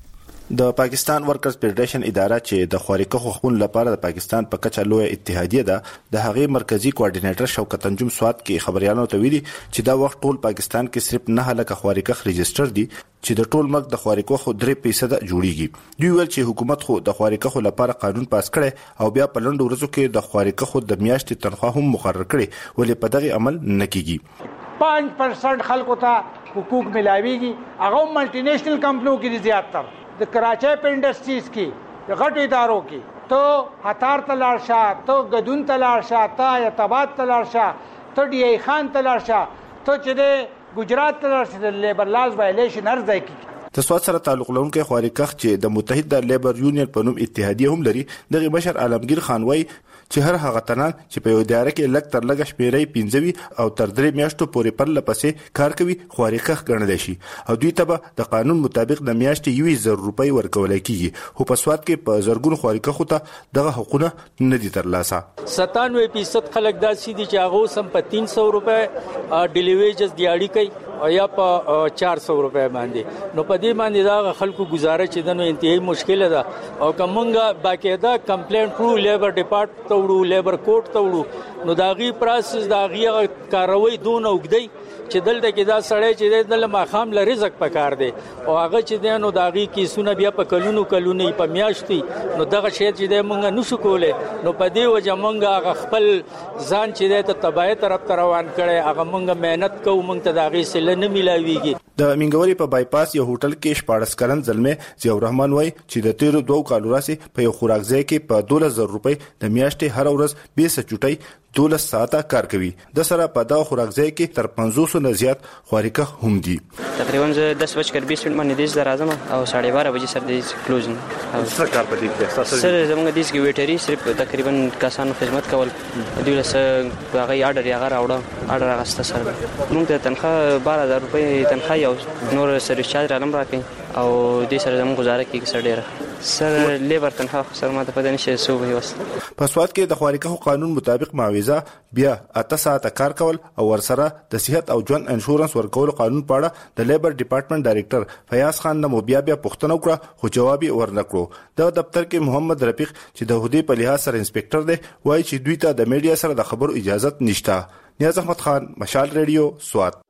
د پاکستان ورکرز فدریشن اداره چې د خارقه حقوقو لپاره د پاکستان په کچه لوی اتحادیه ده، د هغې مرکزی کوارډینیټر شوکت انجم سواد کې خبريالانو ته ویلي چې دا وخت ټول پاکستان کې صرف نه لکه خارقه رجستر دي چې د ټول ملک د خارقه خو درې فیصد جوړیږي. دوی ویل چې حکومت خو د خارقه لپاره قانون پاس کړي او بیا په لنډو ورځو کې د خارقه خو د میاشتې تنخواه هم مقرر کړي، ولې په دغه عمل نه کیږي. پنځه پرسنټ خلکو ته حقوق ملاويږي، هغه ملټي نېشنل کمپنیو کې زیاتره د کراچۍ په انډستریز کې د غټو ادارو کې ته هتار ته لاړ شه، ته غدون ته لاړ شه، ته ایتاباد ته لاړ شه، ته ډی ای خان ته لاړ شه، ته چې د ګجرات ته لاړ شه، د لیبر لاز وایلیشن ارزای کی. د سواد سره تعلق لرونکي خارقه چې د متحده لیبر یونین په نوم اتحادیه هم لري، دغه مشر عالمگیر خان وای چې هر هغه تنان چې په یو اداره کې لک تر لګ شمیرې پنځوي او تر درې میاشتو پورې پر لپسې کار کوي خارقه ګڼل شي او دوی ته د قانون مطابق د میاشتې یو زر روپۍ ورکول کیږي. خو په سواد کې په زرګون خارقه خو ته دغه حقوقونه نه دي ترلاسه. ستانوي فیصد خلک داسې دي چې هغه سم په تین سو روپۍ ډیلیویجز دیاړي کوي او یا په چار سو روپۍ باندې. نو په دې باندې دا خلکو گزاره چې دنو انتهایی مشکل ده او کومه باقاعده کمپلینټ پرو لیبر ډپارټمنټ وړو، لیبر کورټ ته وړو، نو داغي پروسس داغي کاروي دون اوګدي چې دلته کې دا سړی چې د ماخام ل رزق پکار دی او هغه چې دنو داغي کیسونه بیا په کلونو کلونو په میاشتي، نو دغه شی چې د مونږ نشو کوله. نو په دې وجه مونږ هغه خپل ځان چې د تبعی طرف ته روان کړي، هغه مونږ مهنت کوو، مونږ ته داغي سل نه ملاويږي. د منګوري په بایپاس یو هوټل کې شپاړس کلن زلمه ضیاء الرحمن وای چې د تیرو دوه کالو راځي په یو خوراک ځای کې په دولس زره روپۍ د میاشتې هر ورځ بیس چټي دولس ساعته کار کوي. د سره په دا خوراک ځای کې تر پنځوس نه زیات خارقه هم دي. تقریبا زه دس بج کر بیس منټ باندې دیش راځم او ساڑھے بارہ بجې سر دیش کلوزن. څه کار پدې کې تاسو سره زموږ دیش کې ویټری صرف تقریبا کسانو خدمت کول، دوی له څه هغه آرډر یې هغه راوړه، آرډر هغه سره موږ ته تنخواه بارہ هزار روپۍ تنخواه او نور سرویس چارج رالم راکې او دې سره زموږ گزاره کوي سره ډیره سر لیبر تنخواه سره ماته پدې نشي سو وي وس. په سواد کې د خارقه قانون مطابق معاوضه بیا اته ساعته کار کول او ورسره د صحت او ژوند انشورنس ورکول قانون پاړه د لیبر ډپارټمنټ ډایریکټر فیاض خان نو بیا بیا پښتنه وکړه خو جواب ورنکړو. د دفتر کې محمد رفیق چې د هدی په لحاظ سره انسپکټر دی وایي چې دوی ته د میډیا سره د خبرو اجازه نشته. نیاز احمد خان، مشال ریډیو، سواد.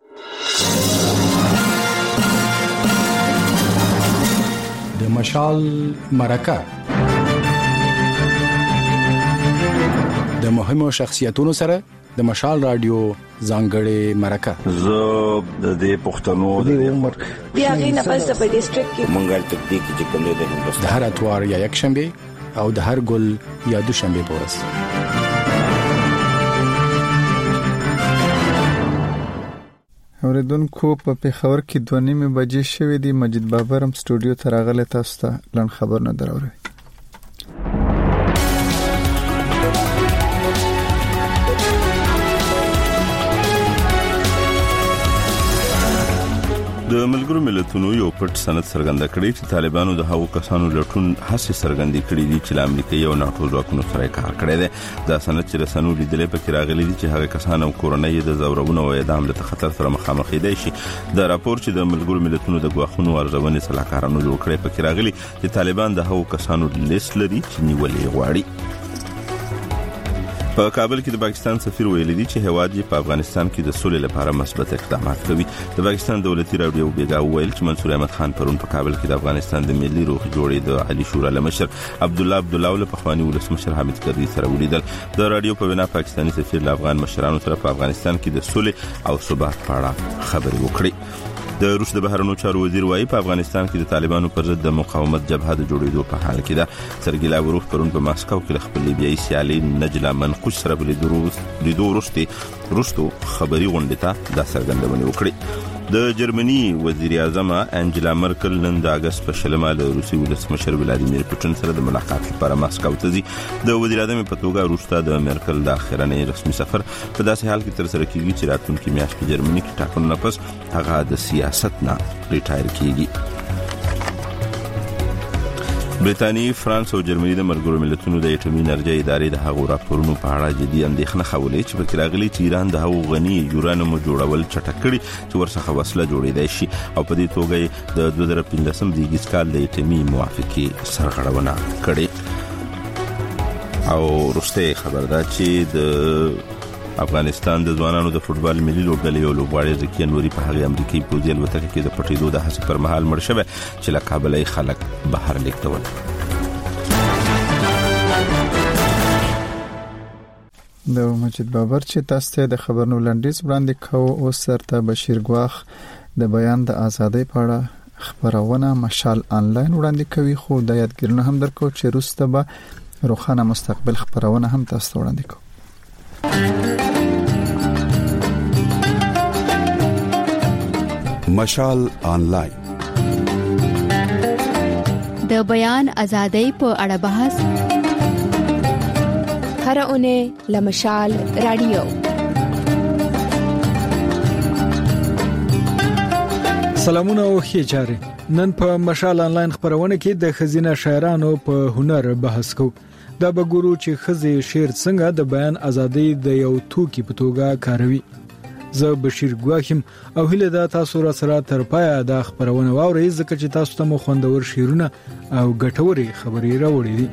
د مشال مرکه د مهمو شخصیتونو سره د مشال رادیو ځانګړې مرکه. زه د دې پښتنو د عمر بیا غینه پس په ډیسټریکټ کې مونږه تکتیک چې کوم دی د هندوستان د هر اتوار یا یک شنبه او د هر ګل یا دوشنبه په ورځ. اوریدونکو په پیښور کې دوه نیمه بجې شوې دي. مجید بابرم سټوډیو ته راغلی، تاسو ته لن خبر نه دراوړي. د ملګرو ملتونو یو پټ سند څرګنده کړی چې طالبانو د هغو کسانو لټون هڅې څرګندې کړې دي چې د امریکا او ناتو ځواکونو سره کار کړی دی. دا سند چې رسنیو لیدلې پکې راغلي دي چې هغه کسان او کورنۍ د زورونو او اعدام له خطر سره مخامخ دي شي. د راپور چې د ملګرو ملتونو د غواخونو ارزونې صلاحکارانو جوړ کړی پکې راغلي چې طالبان د هغو کسانو لیست لري چې نیولې غواړي. په کابل کې د پاکستان سفیر ویلي دی چې هواد یې په افغانستان کې د سولې لپاره مثبت اقدامات کوي. د پاکستان دولتي راډیو بیګا ویل چې منصور احمد خان پرون په کابل کې د افغانستان د ملي روغ جوړې د علي شورا لمشر عبد الله عبد الله له پخوانی ولسمشر حامد کرزي سره ولیدل. د راډیو په وینا پاکستاني سفیر له افغان مشرانو سره په افغانستان کې د سولې او ثبات په اړه خبرې وکړې. د روس د بهرنیو چارو وزیر وایي په افغانستان کې د طالبانو پر ضد د مقاومت جبهه د جوړېدو په حال کې ده. سرګي لاوروف پرون په ماسکو کې خپل لیبیایي سیالي نجلا منقوش سره بل لیدو وروسته روستو خبري غونډه ته د څرګندونې وکړې. د جرمني وزیر اعظم انجلا مرکل نن د اگست په شلمه له روسي ولسمشر ولادیمیر پوتین سره د ملاقات لپاره ماسکو ته ځي. د وزیر اعظم په توګه روستا د مرکل د اخرنۍ رسمي سفر په داسې حال کې تر سره کیږي چې راتلونکي میاشت په جرمني کې ټاکنو نه پس هغه د سیاست نه ریټایر کیږي. برېټانیا، فرانس او جرمني د ملګرو ملتونو د اټومي انرژي ادارې د هغو راپورونو په اړه جدي اندېښنه خولې چې پکې راغلي چې ایران د هغو غني یورانیم جوړول چټک کړي چې ورڅخه وسله جوړېدای شي او په دې توګه د دوه زره پنځلسم د اګست کال د اټومي موافقې سرغړونه کړې. او وروسته خبر ده چې د افغانستان د ځوانانو د فوتبال ملي لوبډلې یو لوبغاړی زکی انوري په هغه امریکایي پوځي الوتکه کې د پټېدو د هڅې پر مهال مړ شوی چې له کابل خلک بهر لیکتول. د مجید بابر چې تاسو ته د خبرونو لنډیز وړاندې کوو او سرته بشیر ګواخ د بیان د ازادۍ په اړه خبرونه مشال انلاین وړاندې کوي. خو د یادګیرونو هم درکو چې روسته به روخانه مستقبل خبرونه هم تاسو ته وړاندې کوو. مشال آنلاین د بیان ازادۍ په اړه بحث هر اونۍ لمشال رادیو. سلامونه او ښه چاره. نن په مشال آنلاین خبرونه کې د خزینه شاعرانو په هنر بحث کوو. دا به ګورو چې خزې شعر څنګه د بیان ازادۍ د یو توکي په توګه کاروي. زه بشیر ګواخم او هله دا تاسو را سره تر پایا د خبرونه واورئ ځکه چې تاسو ته مو خوندور شعرونه او ګټوري خبرې راوړي دي.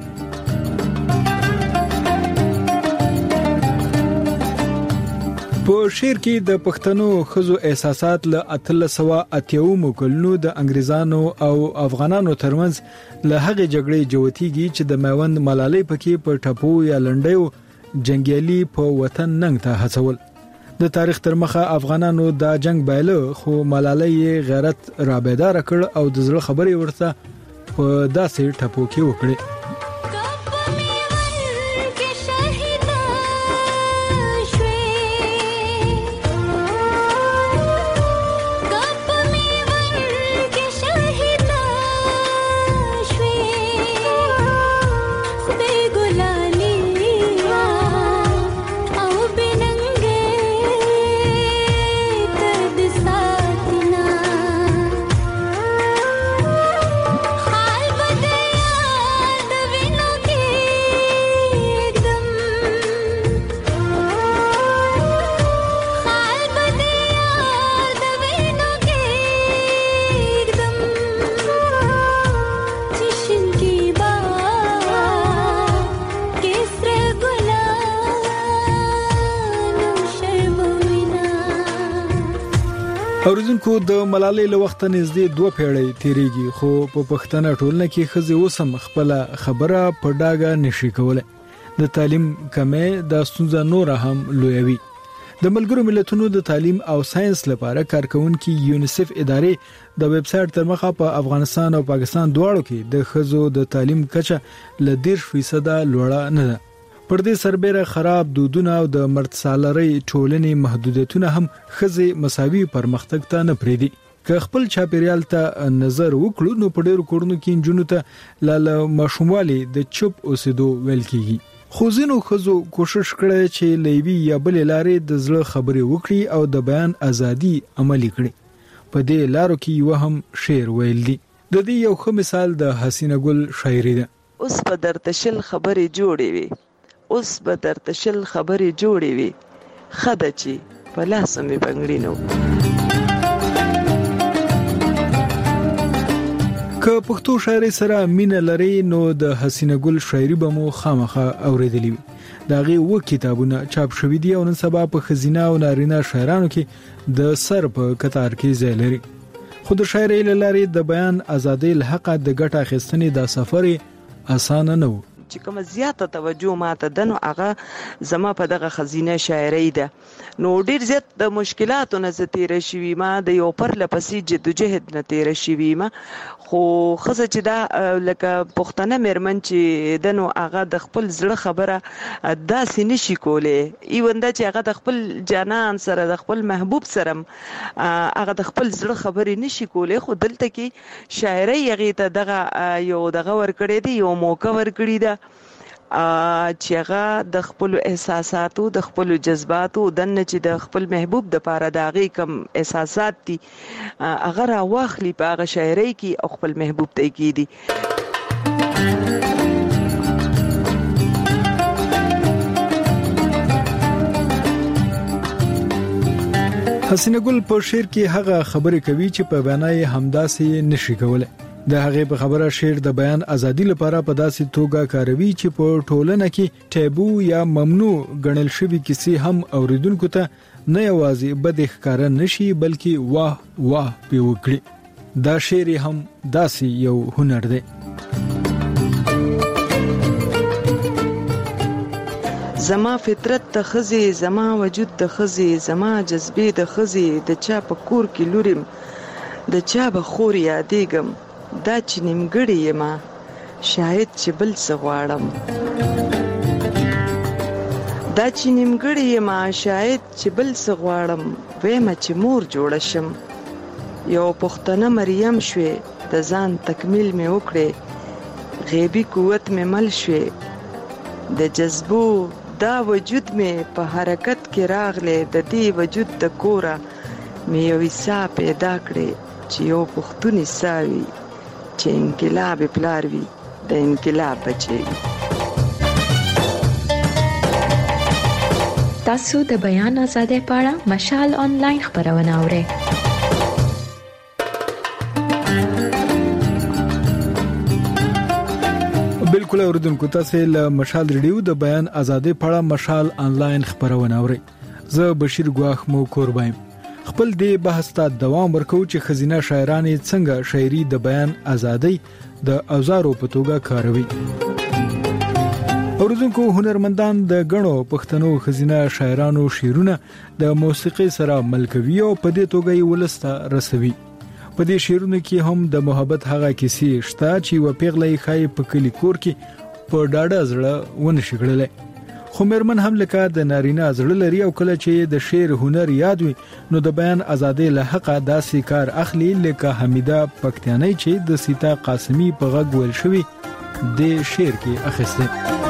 په شعر کې د پښتنو خزو احساسات له اتل سوا اتیو مکلنو د انګریزانو او افغانانو ترمنځ له هغه جګړې جوتیږي چې د میوند ملالۍ پکې په ټپو یا لنډیو جنگیالي په وطن ننګ ته هڅول. د تاریخ تر مخه افغانانو دا جنگ بایله خو ملالۍ غیرت رابیدار کړ او د زړه خبرې ورته په داسې ټپو کې وکړي. اوریدونکو د ملالۍ له وخت نږدې دوه پیړۍ تیریږي خو په پښتنه ټولنه کې خزي اوسم خپل خبره په ډاګه نشي کولای. د تعلیم کمې د ستونزه نور هم لویوي. د ملګرو ملتونو د تعلیم او ساينس لپاره کارکونکو یونیسف ادارې د ویب سټ تر مخه په افغانستان او پاکستان دواړو کې د خزو د تعلیم کچه ل ډیر فیصد لوړه نه ده. پر دې سربېره خراب دودونه او د مرد سالري ټولنې محدودیتونه هم خزي مساوي پرمختګ ته نه پریدي. که خپل چاپیریال ته نظر وکړو نو په ډېرو کورونو کې انجونو ته لاله مشوموالي د چپ اوسېدو ویل کیږي. خو ځینو خزو کوشش کړي چې لیوي یا بل لارې د زړه خبرې وکړي او د بیان ازادي عملي کړي. په دې لارو کې یو هم شعر ویل دي. د دې یو ښه مثال د حسینه ګل شاعري ده. اوس به درته شل خبرې جوړې وي، اوس به درته شل خبرې جوړې وي، ښه ده چې په لاسو مې بنګړي نه و. که پښتو شاعري سره مینه لري نو د حسینه ګل شاعري به مو خامخا اوریدلی وي. د هغې اووه کتابونه چاپ شوي دي او نن سبا په ښځینه او نارینه شاعرانو کې د سر په کتار کې ځای لري. خو د شاعرۍ له لارې د بیان ازادۍ له حقه د ګټه اخیستنې دا سفر اسانه نه و. چې کومه زیاته توجه ماته ده نو هغه زما په دغه خزینه شاعرۍ ده. نو ډیر زیات د مشکلاتو نه زه تېره شوي ما، د یو پرله پسې جدوجهد نه تېره شوي ما. خو ښځه چې دا لکه پښتنه مېرمن چې ده نو هغه د خپل زړه خبره داسې نشي کولی، ایون دا چې هغه د خپل جانان سره د خپل محبوب سره هغه د خپل زړه خبرې نشي کولی. خو دلته کې شاعرۍ هغې ته دغه یو دغه ورکړی دی، یو موقع ورکړي ده چې هغه د خپلو احساساتو د خپلو جذباتو دنه چې د خپل محبوب د پاره د هغې کم احساسات دي هغه راواخلي په هغه شاعرۍ کې او خپل محبوب ته یې کېږدي. حسینه ګل په شعر کې هغه خبرې کوي چې په بیان یې همداسې نشي کولی. د هغې په خبره شعر د بیان ازادي لپاره په داسې توګه کاروي چې په ټولنه کې ټیبو یا ممنوع ګڼل شوي کیسې هم اوریدونکو ته نه یوازې بد ښکاره نشي بلکې واه واه پې وکړي. دا شعر هم داسې یو هنر دی. زما فطرت د ښځې، زما وجود د ښځې، زما جذبې د ښځې، د چا په کور کې لوریم، د چا به خور یادېږم، دا چې نیمګړې یمه شاید چې بل څه غواړم، دا چې نیمګړې یمه شاید چې بل څه غواړم، ویمه چې مور جوړه شم، یو پښتنه مریم شوې، د ځان تکمیل مې وکړې، غیبي قوت مې مل شوې، د جذبو دا وجود مې په حرکت کې راغلی، د دې وجود د کوره مې یو عیسا پیدا کړې چې یو پښتون عیسا وي، چې انقلاب پلار وي د انقلاب بچی. تاسو د بیان آزادۍ په اړه مشال آنلاین خبرونه اورئ. بالکل اوریدونکو، تاسو له مشال ریډیو د بیان آزادۍ په اړه مشال آنلاین خبرونه اورئ. زه بشیر ګواخ مو کوربایم. خپل دې بحث ته دوام ورکو چې خزینه شاعران څنګه شاعري د بیان ازادۍ د اوزارو په توګه کاروي. اوریدونکو، هنرمندان د غنو پښتنو خزینه شاعرانو شعرونه د موسیقي سره ملکوي او په دې توګه یې ولسته رسوي. په دې شعرونو کې هم د محبت هغه کیسې شته چې و پیغلې خای په کلی کور کې په ډاډه زړه ونشي کړلې. خو مېرمن هم لکه د نارینه زړه لري او کله چې د شعر هنر یاد وي نو د بیان ازادۍ له حقه داسې کار اخلي لکه حمیده پکتیانی چې د سیتا قاسمی په غږ ویل شوی د شعر کې اخیسته.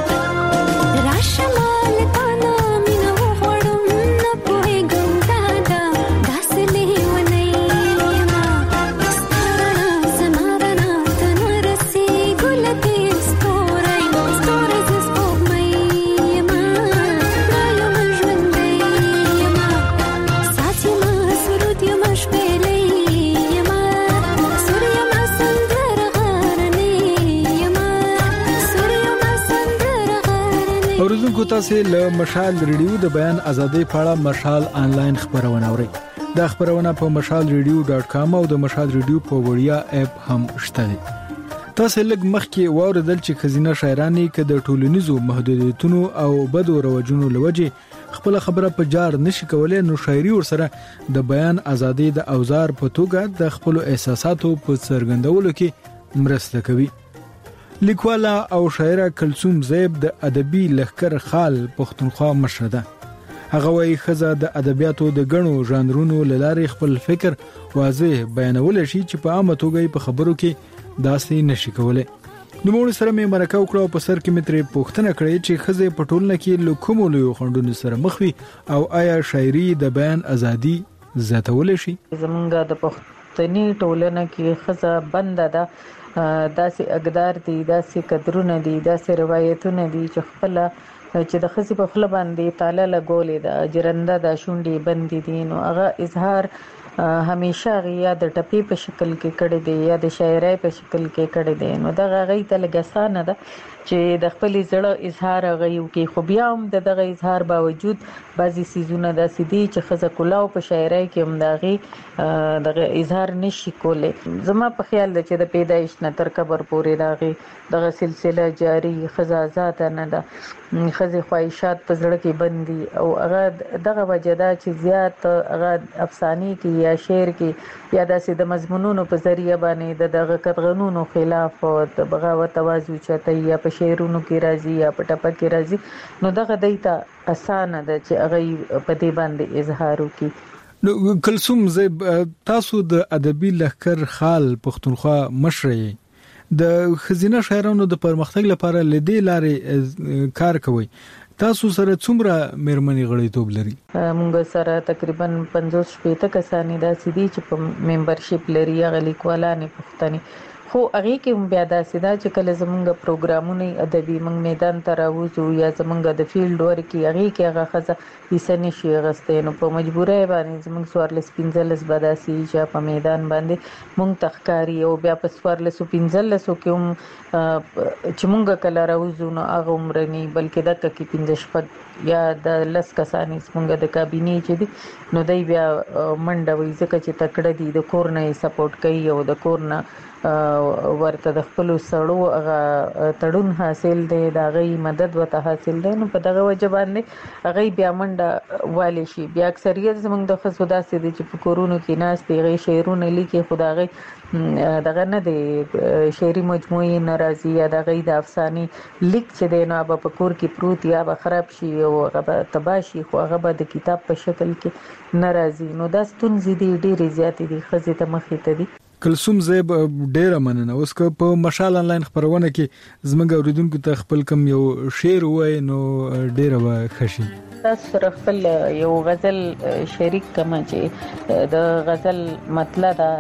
اوریدونکو، تاسو له مشال ریډیو د بیان ازادۍ په اړه مشال آنلاین خبرونه اورئ. دا خبرونه په مشال ریډیو ډاټ کام او د مشال ریډیو په وړیا اپ هم شته دي. تاسو لږ مخکې واوریدل چې خزینه شاعرانی کې د ټولنیزو محدودیتونو او بدو رواجونو لوجه خپل خبره په جار نشي کولای، نو شاعري ورسره د بیان ازادۍ د اوزار په توګه د خپل احساساتو په څرګندولو کې مرسته کوي. لیکواله او شاعره کلثوم زیب د ادبي لښکر خال پښتونخوا مشره ده. هغه وايي ښځه د ادبیاتو د غنو ژانرونو له لارې خپل فکر واضح بیانول شي چې په عامه توګه په خبرو کې داسې نشي کولای. نو موږ سره مې مرکه وکړه په سر کې مترې پوښتنه کړې چې ښځه په ټولنه کې له کومو لویو خنډونو سره مخ وي او آیا شاعري د بیان ازادي زیاتول شي؟ زمونږ د پښتني ټولنه کې ښځه بنده ده، داسې اقدار دي، داسې قدرونه دي، داسې روایتونه دي چې خپل چې د ښځې په خوله باندې تاله لګولې ده، جرنده ده، شونډې بندې دي، نو هغه اظهار همیشه یا د ټپی په شکل کې کړي دي یا د شاعرۍ په شکل کې کړي دي. نو دغه غي ته لګسانه ده چې د خپل زړه اظهار غيو کې، خو بیا هم دغه اظهار باوجود بعضي سيزونه داسې دي چې خزه کلاو په شاعرۍ کې هم دغه دغه اظهار نشي کولای. زما په خیال ده چې د پیدایش نه تر قبر پورې دغه دغه سلسله جاری، خزه آزاد نه ده، خزه خواهشات په زړه کې بندي او هغه دغه وجدا چې زیات هغه افسانه کې یا شعر کې یا داسې د مضمونونو په ذریعہ باندې د دغه قانونو خلاف او د بغاوت आवाज اوچته یا په شعرونو کې راځي یا په ټپه کې راځي، نو دغه دیته اسانه ده چې هغه په دې باندې اظهار وکړي. نو کلثوم زه تاسو د ادبي لښکر خال پښتونخوا مشرې د خزینه شاعرانو د پرمختګ لپاره لدې لارې کار کوي، تاسو سره څومره مېرمنې غړیتوب لري؟ موږ سره تقریبا پنځوس شپږ کسانې داسې دي چې په ممبرشپ لري، هغه لیکوالانې پښتني، خو هغه کې بیا داسې ده چې کله زمونږ پروګرامونه ادبي موږ میدان ته راوځو یا زمونږ د فیلډ ورک کې هغه کې هغه خزه حصہ نشي غسته، نو په مجبورۍ باندې زمونږ سوارلس پنځلس بداسي چې په میدان باندې موږ تخکاری او بیا په سوارلس پنځلس کې هم چې موږ کله راوځو نو هغه عمرني بلکې دغه کې پنځه شپږ یا د لس کسانې موږ د کابینې چې دي نو دای بیا منډه وي ځکه چې تکړه دي، د کور نه سپورټ کوي او د کور نه ورته د خپل سړو هغه تړون حاصل دی، دا غي مدد وته حاصل دی، نو په دغه وجه باندې هغه بیا منډه والی شي. بیا اکثریت زمونږ د خصو داسې دي چې په کورونو کې ناس دی، غي شعرونه لیکي، خدای دغه نه دی شعري مجموعي ناراضي یا دغه د افساني لیک چې دی نو په کور کې پروت یا به خراب شي او هغه تباشي، خو هغه به د کتاب په شکل کې ناراضي، نو دا ستونزې دي ډېرې زیاتې دي خزې ته مخې ته دي. کلثوم زیب ډیره مننه. اوس که په مشال انلاین خبرونه کې زموږ اوریدونکو ته خپل کم یو شعر وای نو ډیره به خشي. تاسو سره خپل یو غزل شریک کما چې د غزل مطلب دا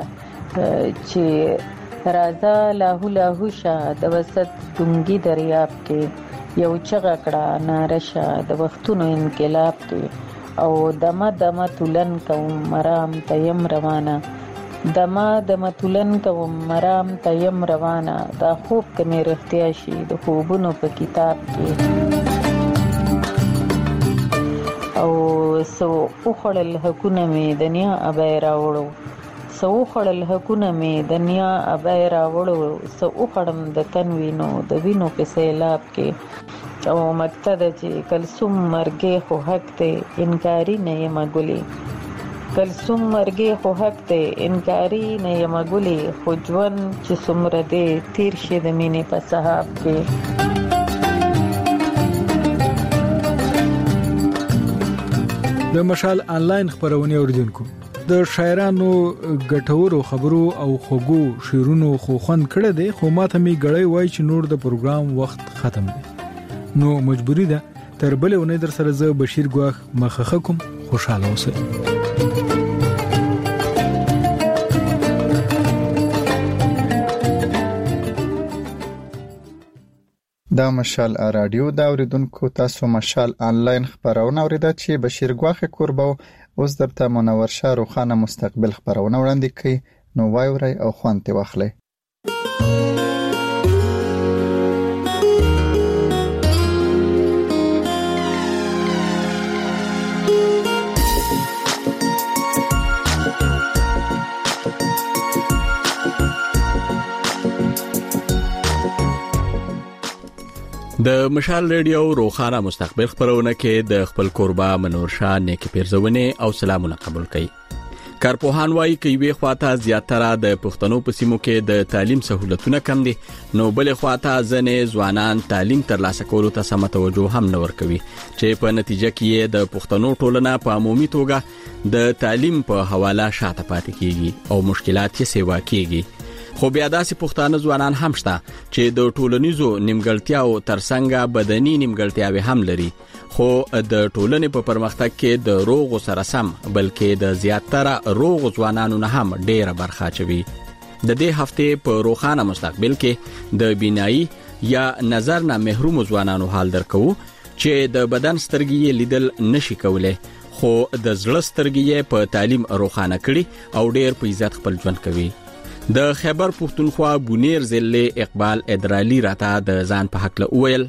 چې رازا لاهو لاهو شا د وسط ټنګي دریاب کې یو چغه کړه نارشه د وختونو انقلاب کې او دمه دمه تولن کوم مرام تیم روانه دما د متولن کوم مرام تیم روانه دا خوب کمه رختیا شي د خوبونو په کتاب کې او سو خړل حقونه می دنیا ابای راوړو سو خړل حقونه می دنیا ابای راوړو سو خړم د تنوینو د وینو په سیلاب کې او مقصد چې کلثوم مرګه خو حق ته انکاری نه یمګولي کلثوم مرګه خو حق ته انکاری نه یمګولي خو ژوند چې څومره دې تیر شه د مینې په صحاب کې. د مشال انلاین خبرونه اوریدونکو د شاعرانو غټورو خبرو او خوګو شیرونو خو خوند کړه دي، خو ماته می غړی وای چې نور د پروګرام وخت ختم دی، نو مجبوری ده تر بل ونې در سره زه بشیر ګواخ مخخه کوم. خوشاله اوسئ. دا مشال رادیو دا اوریدونکو تاسو مشال انلاین خبرونه اوریدا چې بشیر ګواخه کوربو اوس درته منور شاه روخانه مستقبل خبرونه وړاندې کوي، نو وایوري او خوانته واخلئ. د مشال ریډیو روخانه مستقبل خبرونه کې د خپل قربا منور شاه نیک پیرزونه او سلامونه قبول کړي. کارپوهان وايي چې وی خواته زیاتره د پښتنو په سیمو کې د تعلیم سہولتونه کم دي، نو بل خواته ځنې ځوانان تعلیم ترلاسه کولو ته سم توجه هم نه ورکوي، چې په نتیجه کې د پښتنو ټولنه په عمومي توګه د تعلیم په حواله شاته پاتې کیږي او مشکلات یې سیوا کیږي. خو بیا داسې پښتانه ځوانان هم شته چې د ټولنیزو نیمګړتیاو ترڅنګ بدني نیمګړتیاوي هم لري، خو د ټولنې په پرمختګ کې د روغ سره سم بلکې د زیاتره روغ ځوانانو نه هم ډېره برخه اچوي. د دې هفته په روخانه مستقبل کې د بینایی یا نظر نه محروم ځوانانو حال درکو چې د بدن سترګې لیدل نشي کولای، خو د زړه سترګې په تعلیم روخانه کړي او ډېر په عزت خپل ژوند کوي. د خیبر پښتونخوا بونیر ضلع اقبال ادرالی راته د ځان په حق له ویل،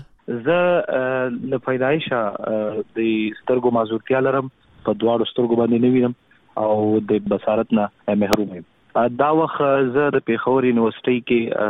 زه له پیدایشه د سترګو معذورتیا لرم، په دواړو سترګو باندې نه وینم او د بصارت نه محروم یم. دا وخت زه د پیښور یونیورسيټي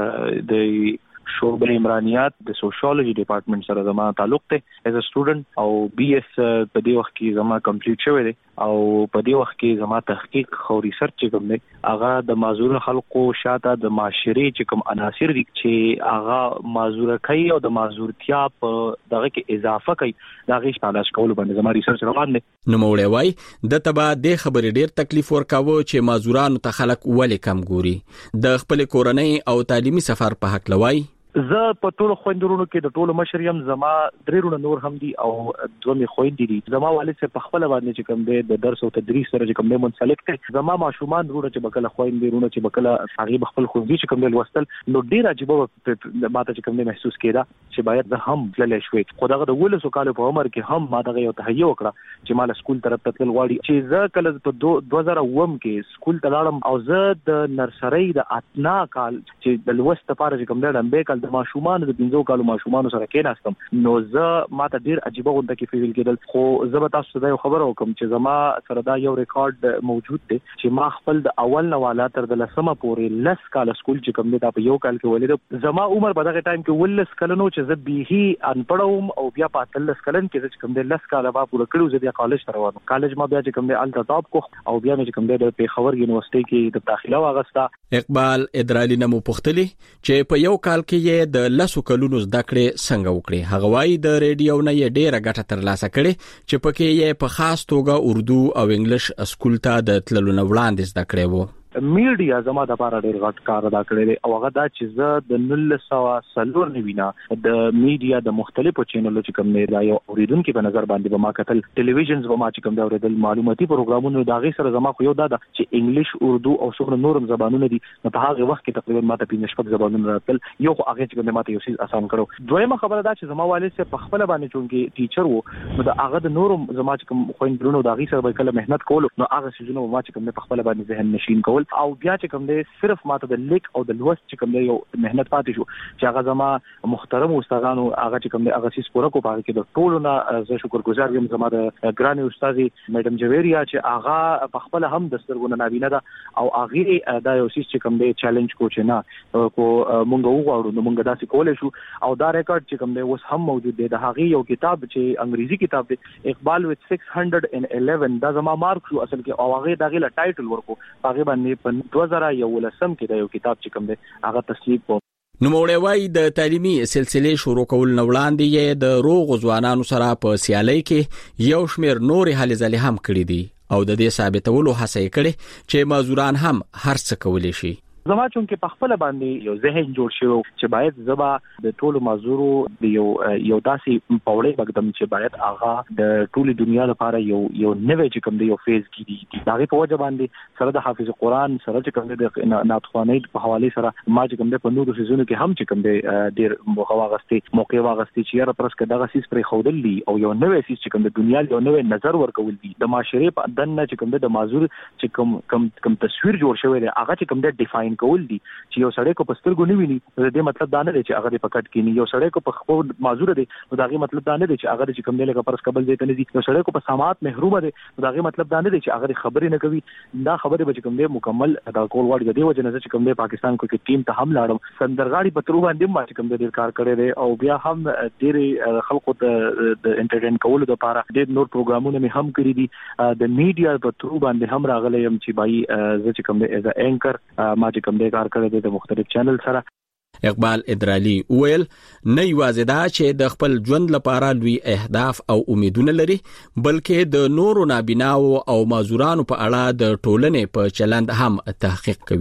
کې د شعبه عمرانیات د سوشیولوژي ډپارټمنټ سره زما تعلق ته ایز ا سټوډنټ او بي اس په دې وخت کې زما کمپلیټ شوی دی او په دې وخت کې زما تحقیق او ریسرچ کوم دی هغه د معذور خلکو شاته د معاشري چې کوم عناصر دي چې هغه معذور کوي او د معذورتیا په دغه کې اضافه کوي دا غي تلاش کول باندې زما ریسرچ روان دی. نو مولوی وای د تبا د خبرې ډیر تکلیف ورکاوه چې معذورانو ته خلک ولې کم ګوري. د خپل کورنۍ او تعلیمي سفر په حق لوي، زه په ټولو خويندورونو کې د ټولو مشریم زما درېرونه نور هم دي او دوه می خويندې دي. زما والد سره په خپل باندې چې کوم دی د درس او تدریس سره چې کوم دی منسلک دي. زما ماشومان ورونه چې بکله خويندورونه چې بکله هغه خپل خوځي چې کوم دی وستل نو ډیر عجیب ماته چې کوم دی محسوس کېدا چې باید زه هم تللی شوي. خدای د ولسو کال په عمر کې هم ما دغه یو تهیه وکړه چې مال سکول طرف ته تل غواړي چې زه کله په دوه زره اووه کې سکول ته لاړم او زه د نرسري د اتنا کال چې د لوست لپاره چې کوم دی لمبه کال ماشومان د پنځو کالو ماشومان سره کېناستم نو زه ماته ډیر عجیب غونډه کې فیل کېدل. خو زه به تاسو ته یو خبر وکم چې زما سره دا یو ریکارډ موجود دی چې ما خپل د اول نه والا تر د لسمه پورې لس کال سکول چې کوم دی دا په یو کال کې ولید. زما عمر په دغه ټایم کې ولس کلنو چې زه به ان پړوم او بیا په تلس کلن کې چې کوم دی لس کال با پوره کړو زه بیا کالج ته روانم. کالج ما بیا چې کوم دی ال تطاب کو او بیا مې کوم دی د پیښور یونیورسيټي کې د داخله واغستا. اقبال ادرالی نمو پختلی چې په یو کال کې د لسو کلونو زده کړې څنګه وکړي. هغه وايي د ریډیو نه یې ډېره ګټه ترلاسه کړې چې پکې یې په خاص توګه اردو او انګلیش سکول ته د تللو نه وړاندې زده کړې وو. میډیا زما د لپاره ډېر غټ کار ادا کړی دی او هغه دا چې زه د نولس سوه څلور نوي د میډیا د مختلفو چینلونو چې کوم دی دا یو اوریدونکو په نظر باندې به ما کتل، ټلویزیونز به ما چې کوم دی اوریدل، معلوماتي پروګرامونو دا غي سره زما خو یو دا چې انګلیش اردو او څومره نورم زبانونه دي نو په هغه وخت کې تقریبا ماته پنځه شپږ زبانونه راتل یو خو هغه چې کوم ماته یو څه آسان کړو. دویمه خبره دا چې زما والد سره په خپل باندې چونګي ټیچر وو نو دا هغه د نورم زما چې کوم خويندرونو دا غي سره به کله مهنت کول نو هغه سيزونه ما چې کوم په خپل باندې ذهن نشین کول او بیا چې کوم دی صرف ماته د لیک او د لوست چې کوم دی یو مهنت پاتې شو چې هغه زما محترم استادانو هغه چې کوم دی هغه سیس پوره کو پاره کې د ټولو نه زه شکرګزار یم زما د ګران استاد میډم جویریا چې هغه په خپل هم د سترګو نابینا ده او هغه دا یو سیس چې کوم دی چیلنج کو چې نه کو مونږ وغواړو نو مونږ داسې کولای شو او دا ریکارډ چې کوم دی اوس هم موجود دی. د هغه یو کتاب چې انګریزي کتاب دی اقبال وذ six hundred eleven دا زما مارک شو اصل کې او هغه دغه لا ټایټل ورکو هغه باندې په دوه زره یو لسم کې دا یو کتاب چې کوم دی هغه تصلیب کو. نو مولوی وای د تعلیمي سلسله شروع کول نو وړاندې یې د روغ ځوانانو سره په سیالي کې یو شمیر نور هلې ځلې هم کړې دي او د دې ثابتولو هڅه کړې چې معذوران هم هر څه کولی شي. زما چونکه په خپل باندې یو ذهن جوړ شو چې باید زبا د ټولو معذورو د یو یو داسې پاوړې بغدم چې باید هغه د ټولي دنیا لپاره یو یو نوې چې کوم دی یو فیز کیږي دا په وجه باندې سره د حافظ قرآن سره چې کوم دی د ناتخوانۍ په حواله سره ما چې کوم دی په نورو سيزونو کې هم چې کوم دی ډیر مخواغستي موقع واغستي چې را پرس کې دغه سیس پرې خودل دي او یو نوې سیس چې کوم دی دنیا یو نوې نظر ورکول دي د معاشري په دنه چې کوم دی د معذور چې کوم کوم کوم تصویر جوړ شوی دی هغه چې کوم دی ډیفاین کول دي چې یو سړی کو پسترګو نه ویني د دې مطلب دا نه دی چې هغه په کټ کې نه یو سړی کو په خپل معذور دی نو دا غي مطلب دا نه دی چې هغه چې کوم دی لکه پرس قبل دی ته نه دی یو سړی کو په سماعت محروم دی نو دا غي مطلب دا نه دی چې هغه خبرې نه کوي دا خبرې به کوم دی مکمل ادا کول وړي د دې وجه نه چې کوم دی پاکستان کو کې ټیم ته هم لاړم سندرغاړي په ترو باندې ما چې کوم دی کار کړی دی او بیا هم ډېر خلکو ته د انټرټین کولو لپاره ډېر نور پروګرامونه می هم کړی دي د میډیا په ترو باندې هم راغلی يم چې بای زه چې کوم دی ایز ا انکر ما چې کوم دی کار کړی دی د مختلف چینل سره. اقبال ادرالی ویل نه یوازې دا چې د خپل ژوند لپاره لوی اهداف او امیدونه لري بلکې د نورو نابیناو او معذورانو په اړه د ټولنې په چلند هم تحقیق کوي.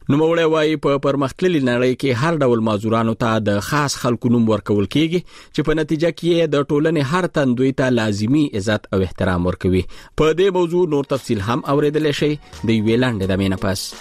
نوموړی وايي په پرمختللي نړۍ کې هر ډول معذورانو ته د خاص خلکو نوم ورکول کیږي چې په نتیجه کې د ټولنې هر تن دوی ته لازمی عزت او احترام ورکوي. په دې موضوع نور تفصیل هم اوریدل شي د یوې لنډې دمې نه پس.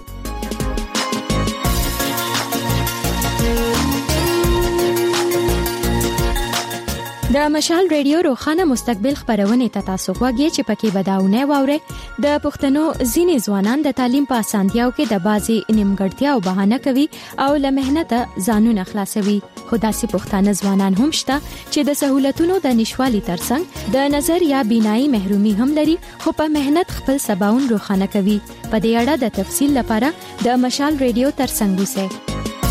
د مشال ریډیو روخانه مستقبل خبرونه ته تاسو غواړئ چې پکې بداونه واوري. د پښتنو ځینې ځوانان د تعلیم په اسانتیاو کې د بازي نیمګړتیا او بهانه کوي او له مهنت ځانونه خلاصوي. خو داسې پښتانه ځوانان هم شته چې د سہولتونو د نشوالي ترڅنګ د نظر یا بینایی محرومي هم لري خو په مهنت خپل سباون روخانه کوي. په دې اړه د تفصیل لپاره د مشال ریډیو ترڅنګ اوسئ.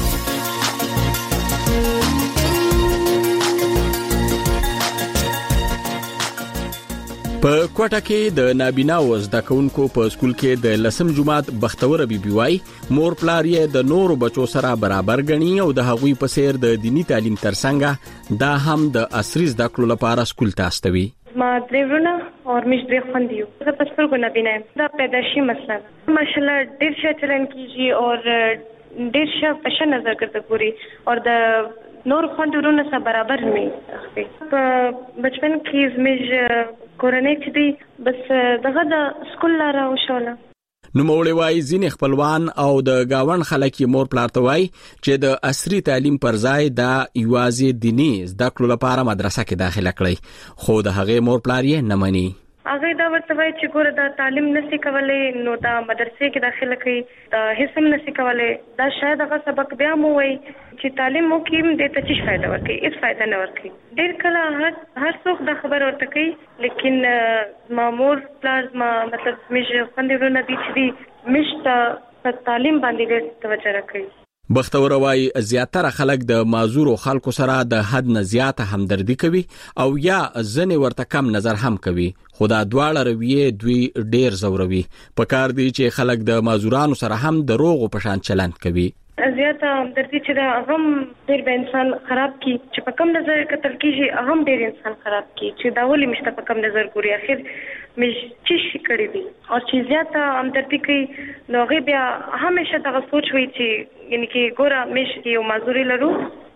په کوټه کې د نابینا او زده کوونکو په سکول کې د لسم جماعت بختور بیبي وای مور پلار یې د نورو بچو سره برابر غني او د هغوی په سیر د دینی تعلیم ترڅنګ دا هم د عصري زده کړو لپاره سکول ته استوي. ما درېونه او مش درې خوندیو زه په سکول کې نابینا دا پیدایشي مسله ماشاءالله ډېر ښه چلن کیږي او ډېر ښه په ښه نظر کې ګوري او د نور خوندورونه سره برابر نه په بچپن کې زموږ کورنۍ چې دی بس دغه د سکول لاره وشوله. نوموړی وايي ځینې خپلوان او د گاوند خلک مور پلار ته وايي چې د عصري تعلیم پر ځای د یوازې دیني زده کړو لپاره مدرسه کې داخله کړي خو د هغې مور پلار یې نه مني. هغه دا ورته وایي چې ګوره دا تعلیم نشي کولای نو دا مدرسې کې داخله کړي دا هیڅ هم نشي کولای دا شاید هغه سبق بیا مو وایي چې تعلیم مو کې د ته څه فائدہ ورکړي هیڅ فائدہ نه ورکړي. ډېر کله هر هر څوک دا خبر ورته کوي لیکن مامور پلار ما مطلب مې خوندونه دي چې دي مشته تعلیم باندې ډېر توجه راکړي. بختور وايي زیاتره خلک د معذور خلکو سره د حد نه زیاته همدردی کوي او یا ځنې ورته کم نظر هم کوي خو دا دواړه رویه دوی ډیر زوروي. په کار دی چې خلک د معذورانو سره هم د روغو په شان چلند کوي. زیاته همدردی چې دا هم ډیر به انسان خراب کی چې په کم نظر کتل کیږي هم ډیر انسان خراب کی چې دا ولې مشته په کم نظر ګوري اخر مش چې کړی دي او چې زیاته همدردی کوي نو هغه بیا همیشه دا سوچ وي چې یعنی کې ګوره مش یو معذوري لرو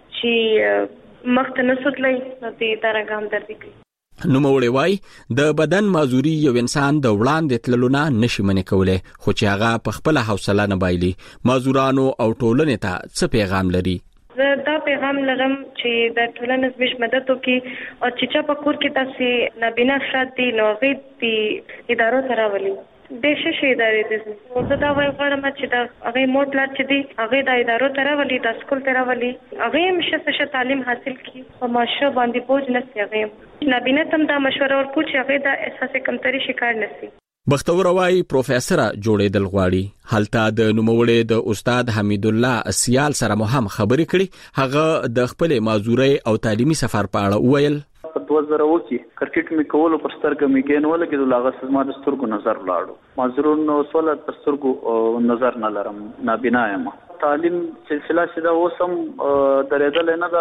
چې مخت نه سوتلای نو دې درګه همدردی کوي. نوموړی وايي د بدن معذوري یو انسان د وړاندې تللو نه نشي منې کولی خو چې هغه په خپل حوصله نه بایلي. معذورانو او ټولنې ته څه پیغام لري؟ زه دا پیغام لرم چې د ټولنې زموږ مدد وکړي او چې چا په کور کې تاسو نابینا افراد دي نو هغه دې ادارو ته راولي د شې ادارې دي زه دا وایم غواړم چې دا هغه مور پلار چې دي هغه د ادارو ته راولي د سکول ته راولي هغه هم ښه تعلیم حاصل کړي او ماشه باندې بوج نه سي هغه نابینا تم دا مشوره ورکو چې هغه د احساس کمتري شکار نشي. بختور وايي پروفیسور جوړېدل غواړي. هلته د نوموړي د استاد حمید الله سیال سره مو هم خبرې کړې. هغه د خپل معذوري او تعلیمي سفر په اړه وویل. په دوه زره اووه کې کرکټ می کول پر سترګې می ګین ولګېدل هغه سزما د سترګو نظر لاړو معذورونو سوال پر سترګو نظر نه لرم نابینا یم. تعلیم سلسله شدا اوسم درېدل نه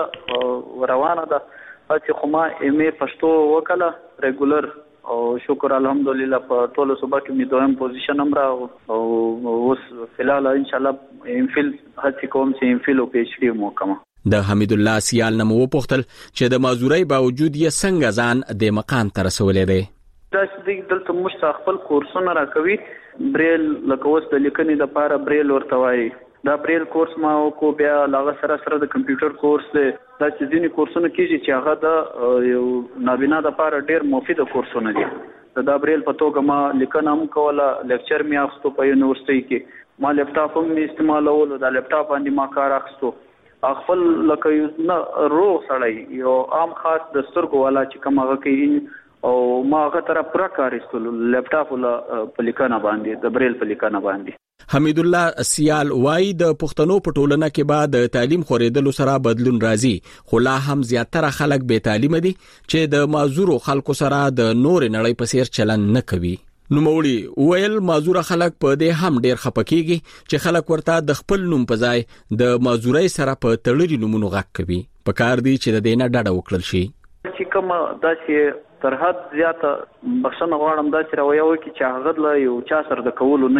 دا روانه ده چې خو ما ایم ای پښتو وکړه ریګولر او شکر الحمدلله په ټولو صوبه کې می دویم پوزیشن هم راو او اوس فلحال ان شاء الله ایم فیل هڅه کوم چې ایم فیل او پی ایچ ډی مو کوم. د حمید الله سیال نمو پوښتل چې د معذورۍ باوجود یې څنګه ځان د مقام ته رسولې دی. دا چې دلته موږ خپل کورسونه راکوي بریل لکه اوس د لیکنې د لپاره بریل ورته وایي دا بریل کورس ما کو بیا لاغه سره سره د کمپیوټر کورس دی دا چې ځینې کورسونه کیږي چې هغه د یو نابینا د لپاره ډیر مفید کورسونه دي. دا بریل په توګه ما لیکنه هم کوله لیکچر می اخستو په یونیورسيټي کې ما لپټاپ هم استعمالولو دا لپټاپ باندې ما کار اخستو خپل لکه نه روغ سړی یو عام خاص د سترګو والا چې کوم هغه کوي او ما هغه تر پوره کار استلو لپټاپ ولا په لیکنه باندې د بریل په لیکنه باندې. حمید الله سیال وايي د پښتنو په ټولنه کې بعد د تعلیم خورېدلو سره بدلون راځي خو لا هم زیاتره خلک بې تعلیم دي چې د معذور خلکو سره د نور نړۍ په څیر چلن نه کوي. نوموړي ویل معذور خلک په دې هم ډیر خپکیږي چې خلک ورته د خپل نوم په ځای د معذورۍ سره په تړلي نومونو غږ کوي. په کار دی چې د دې نه ډډه وکړل شي. چې کوم داسې تر حد زیاته بخښنه غواړم دا چې راویو کې چې هغه له یو چا سره د کولو نه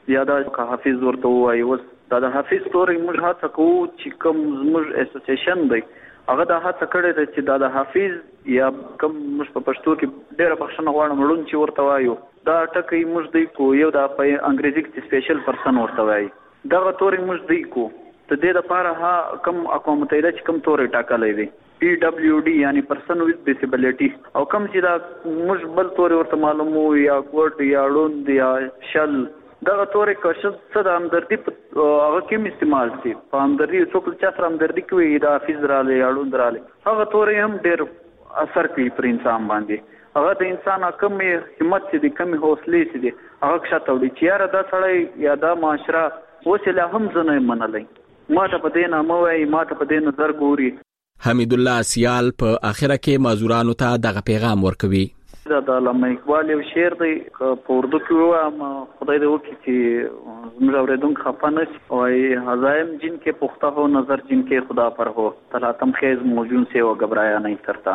یا دا حافظ ورته وایي. اوس دا د حافظ توري موږ هڅه کوو چې کوم زموږ اسوسییشن دی هغه دا هڅه کړې ده چې دا د حافظ یا کوم موږ په پښتو کې ډېره بخښنه غواړم ړوند چې ورته وایو دا ټکی موږ دی کو یو د په انګریزي کې سپیشل پرسن ورته وایي دغه توري موږ دی کو ته د لپاره ها کوم اقوام متحده چې کوم توري ټاکلې دي پی ډبلیو ډی یعنی پرسن وذ ډیسیبিলিټي او کوم چې دا موږ بل توري ورته معلومو یا کوټ یا ړوند یا شل دغه توري کوشش څه د همدردي هغه کوم استعمال شي په همدردي څوک چې سره همدردي کوي دا حافظ رااله یا ړوند رااله هغه توري هم ډېر اثر کوي پر انسان باندې هغه د انسان کم همت دي کم حوصله دي هغه ښه توړي چې یاره دا سړی یا دا معاشره وسله هم زنه منلې ما ته په دې نه موي ما ته په دې نظر ګوري. حمید الله سیال په اخره کې معذورانو ته دغه پیغام ورکوي. دا د علامه اقبال یو شعر دی په اردو کې وایم خدای دې وکړي چې زموږ اورېدونکي خفه نه شي وایي هزایم جن کې پخته هو نظر جن کې خدا پر هو طلعتم خیز موجون سے و گھبرایا نہیں کرتا.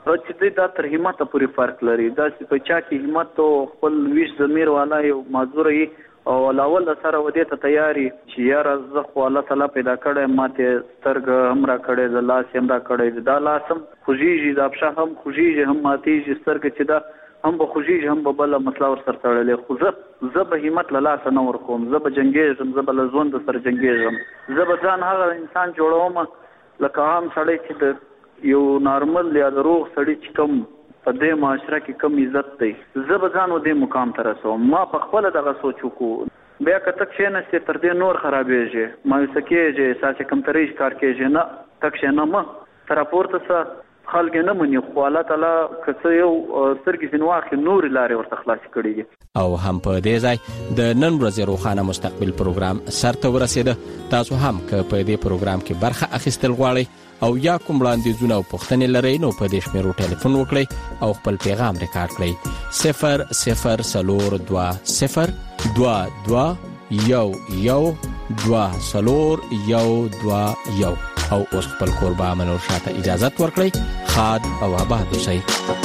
چې دا تر همت پورې فرق لري دا چې په چا کې همت او خپل ویش ضمیر والا یو معذور وي او لاول سره ودې ته تیاری چې یار زه خو الله تعالی پیدا کړم ماته سترګ هم را کړې د لاس هم را کړې دا لاسم خوږیږي دا بشه هم خوږیږي هم ماتیږي سترګ چې دا هم به خوږیږي هم به بل مسله ور سره تړلې خو زه زه به همت له لاس نه ورکوم زه به جنگیږم زه به له ژوند سره جنگیږم زه به ځان هغه انسان جوړوم لکه عام سړی چې د یو نارمل یا د روغ سړی چې کوم په دې معاشره کې کم عزت دی زه به ځان و دې مقام ته رسوم ما په خپل دغه سوچ وکړو بیا که تک کښېنستې تر دې نور خرابېږي مایوسه کېږي ساسې کمترۍ کار کېږي نه تک کښېنه تر راپورته څه خلک نه مني خو الله تعالی که څه یو سترګې ځینې واخلي نورې لارې ورته خلاصې کړي دي. او هم په دې ځای د نن ورځې روښانه مستقبل پروګرام سرته ورسېده. تاسو هم که په دې پروګرام کې برخه اخیستل غواړئ او یا کوم وړاندیزونه او پوښتنې لرئ نو په دې شمیرو ټلیفون وکړئ او خپل پیغام ریکارډ کړئ صفر صفر څلور دوه صفر دوه دوه یو یو دوه څلور یو دوه یو او اوس خپل کوربه منور شاته اجازه ورکړئ. خاد او آباد اوسئ.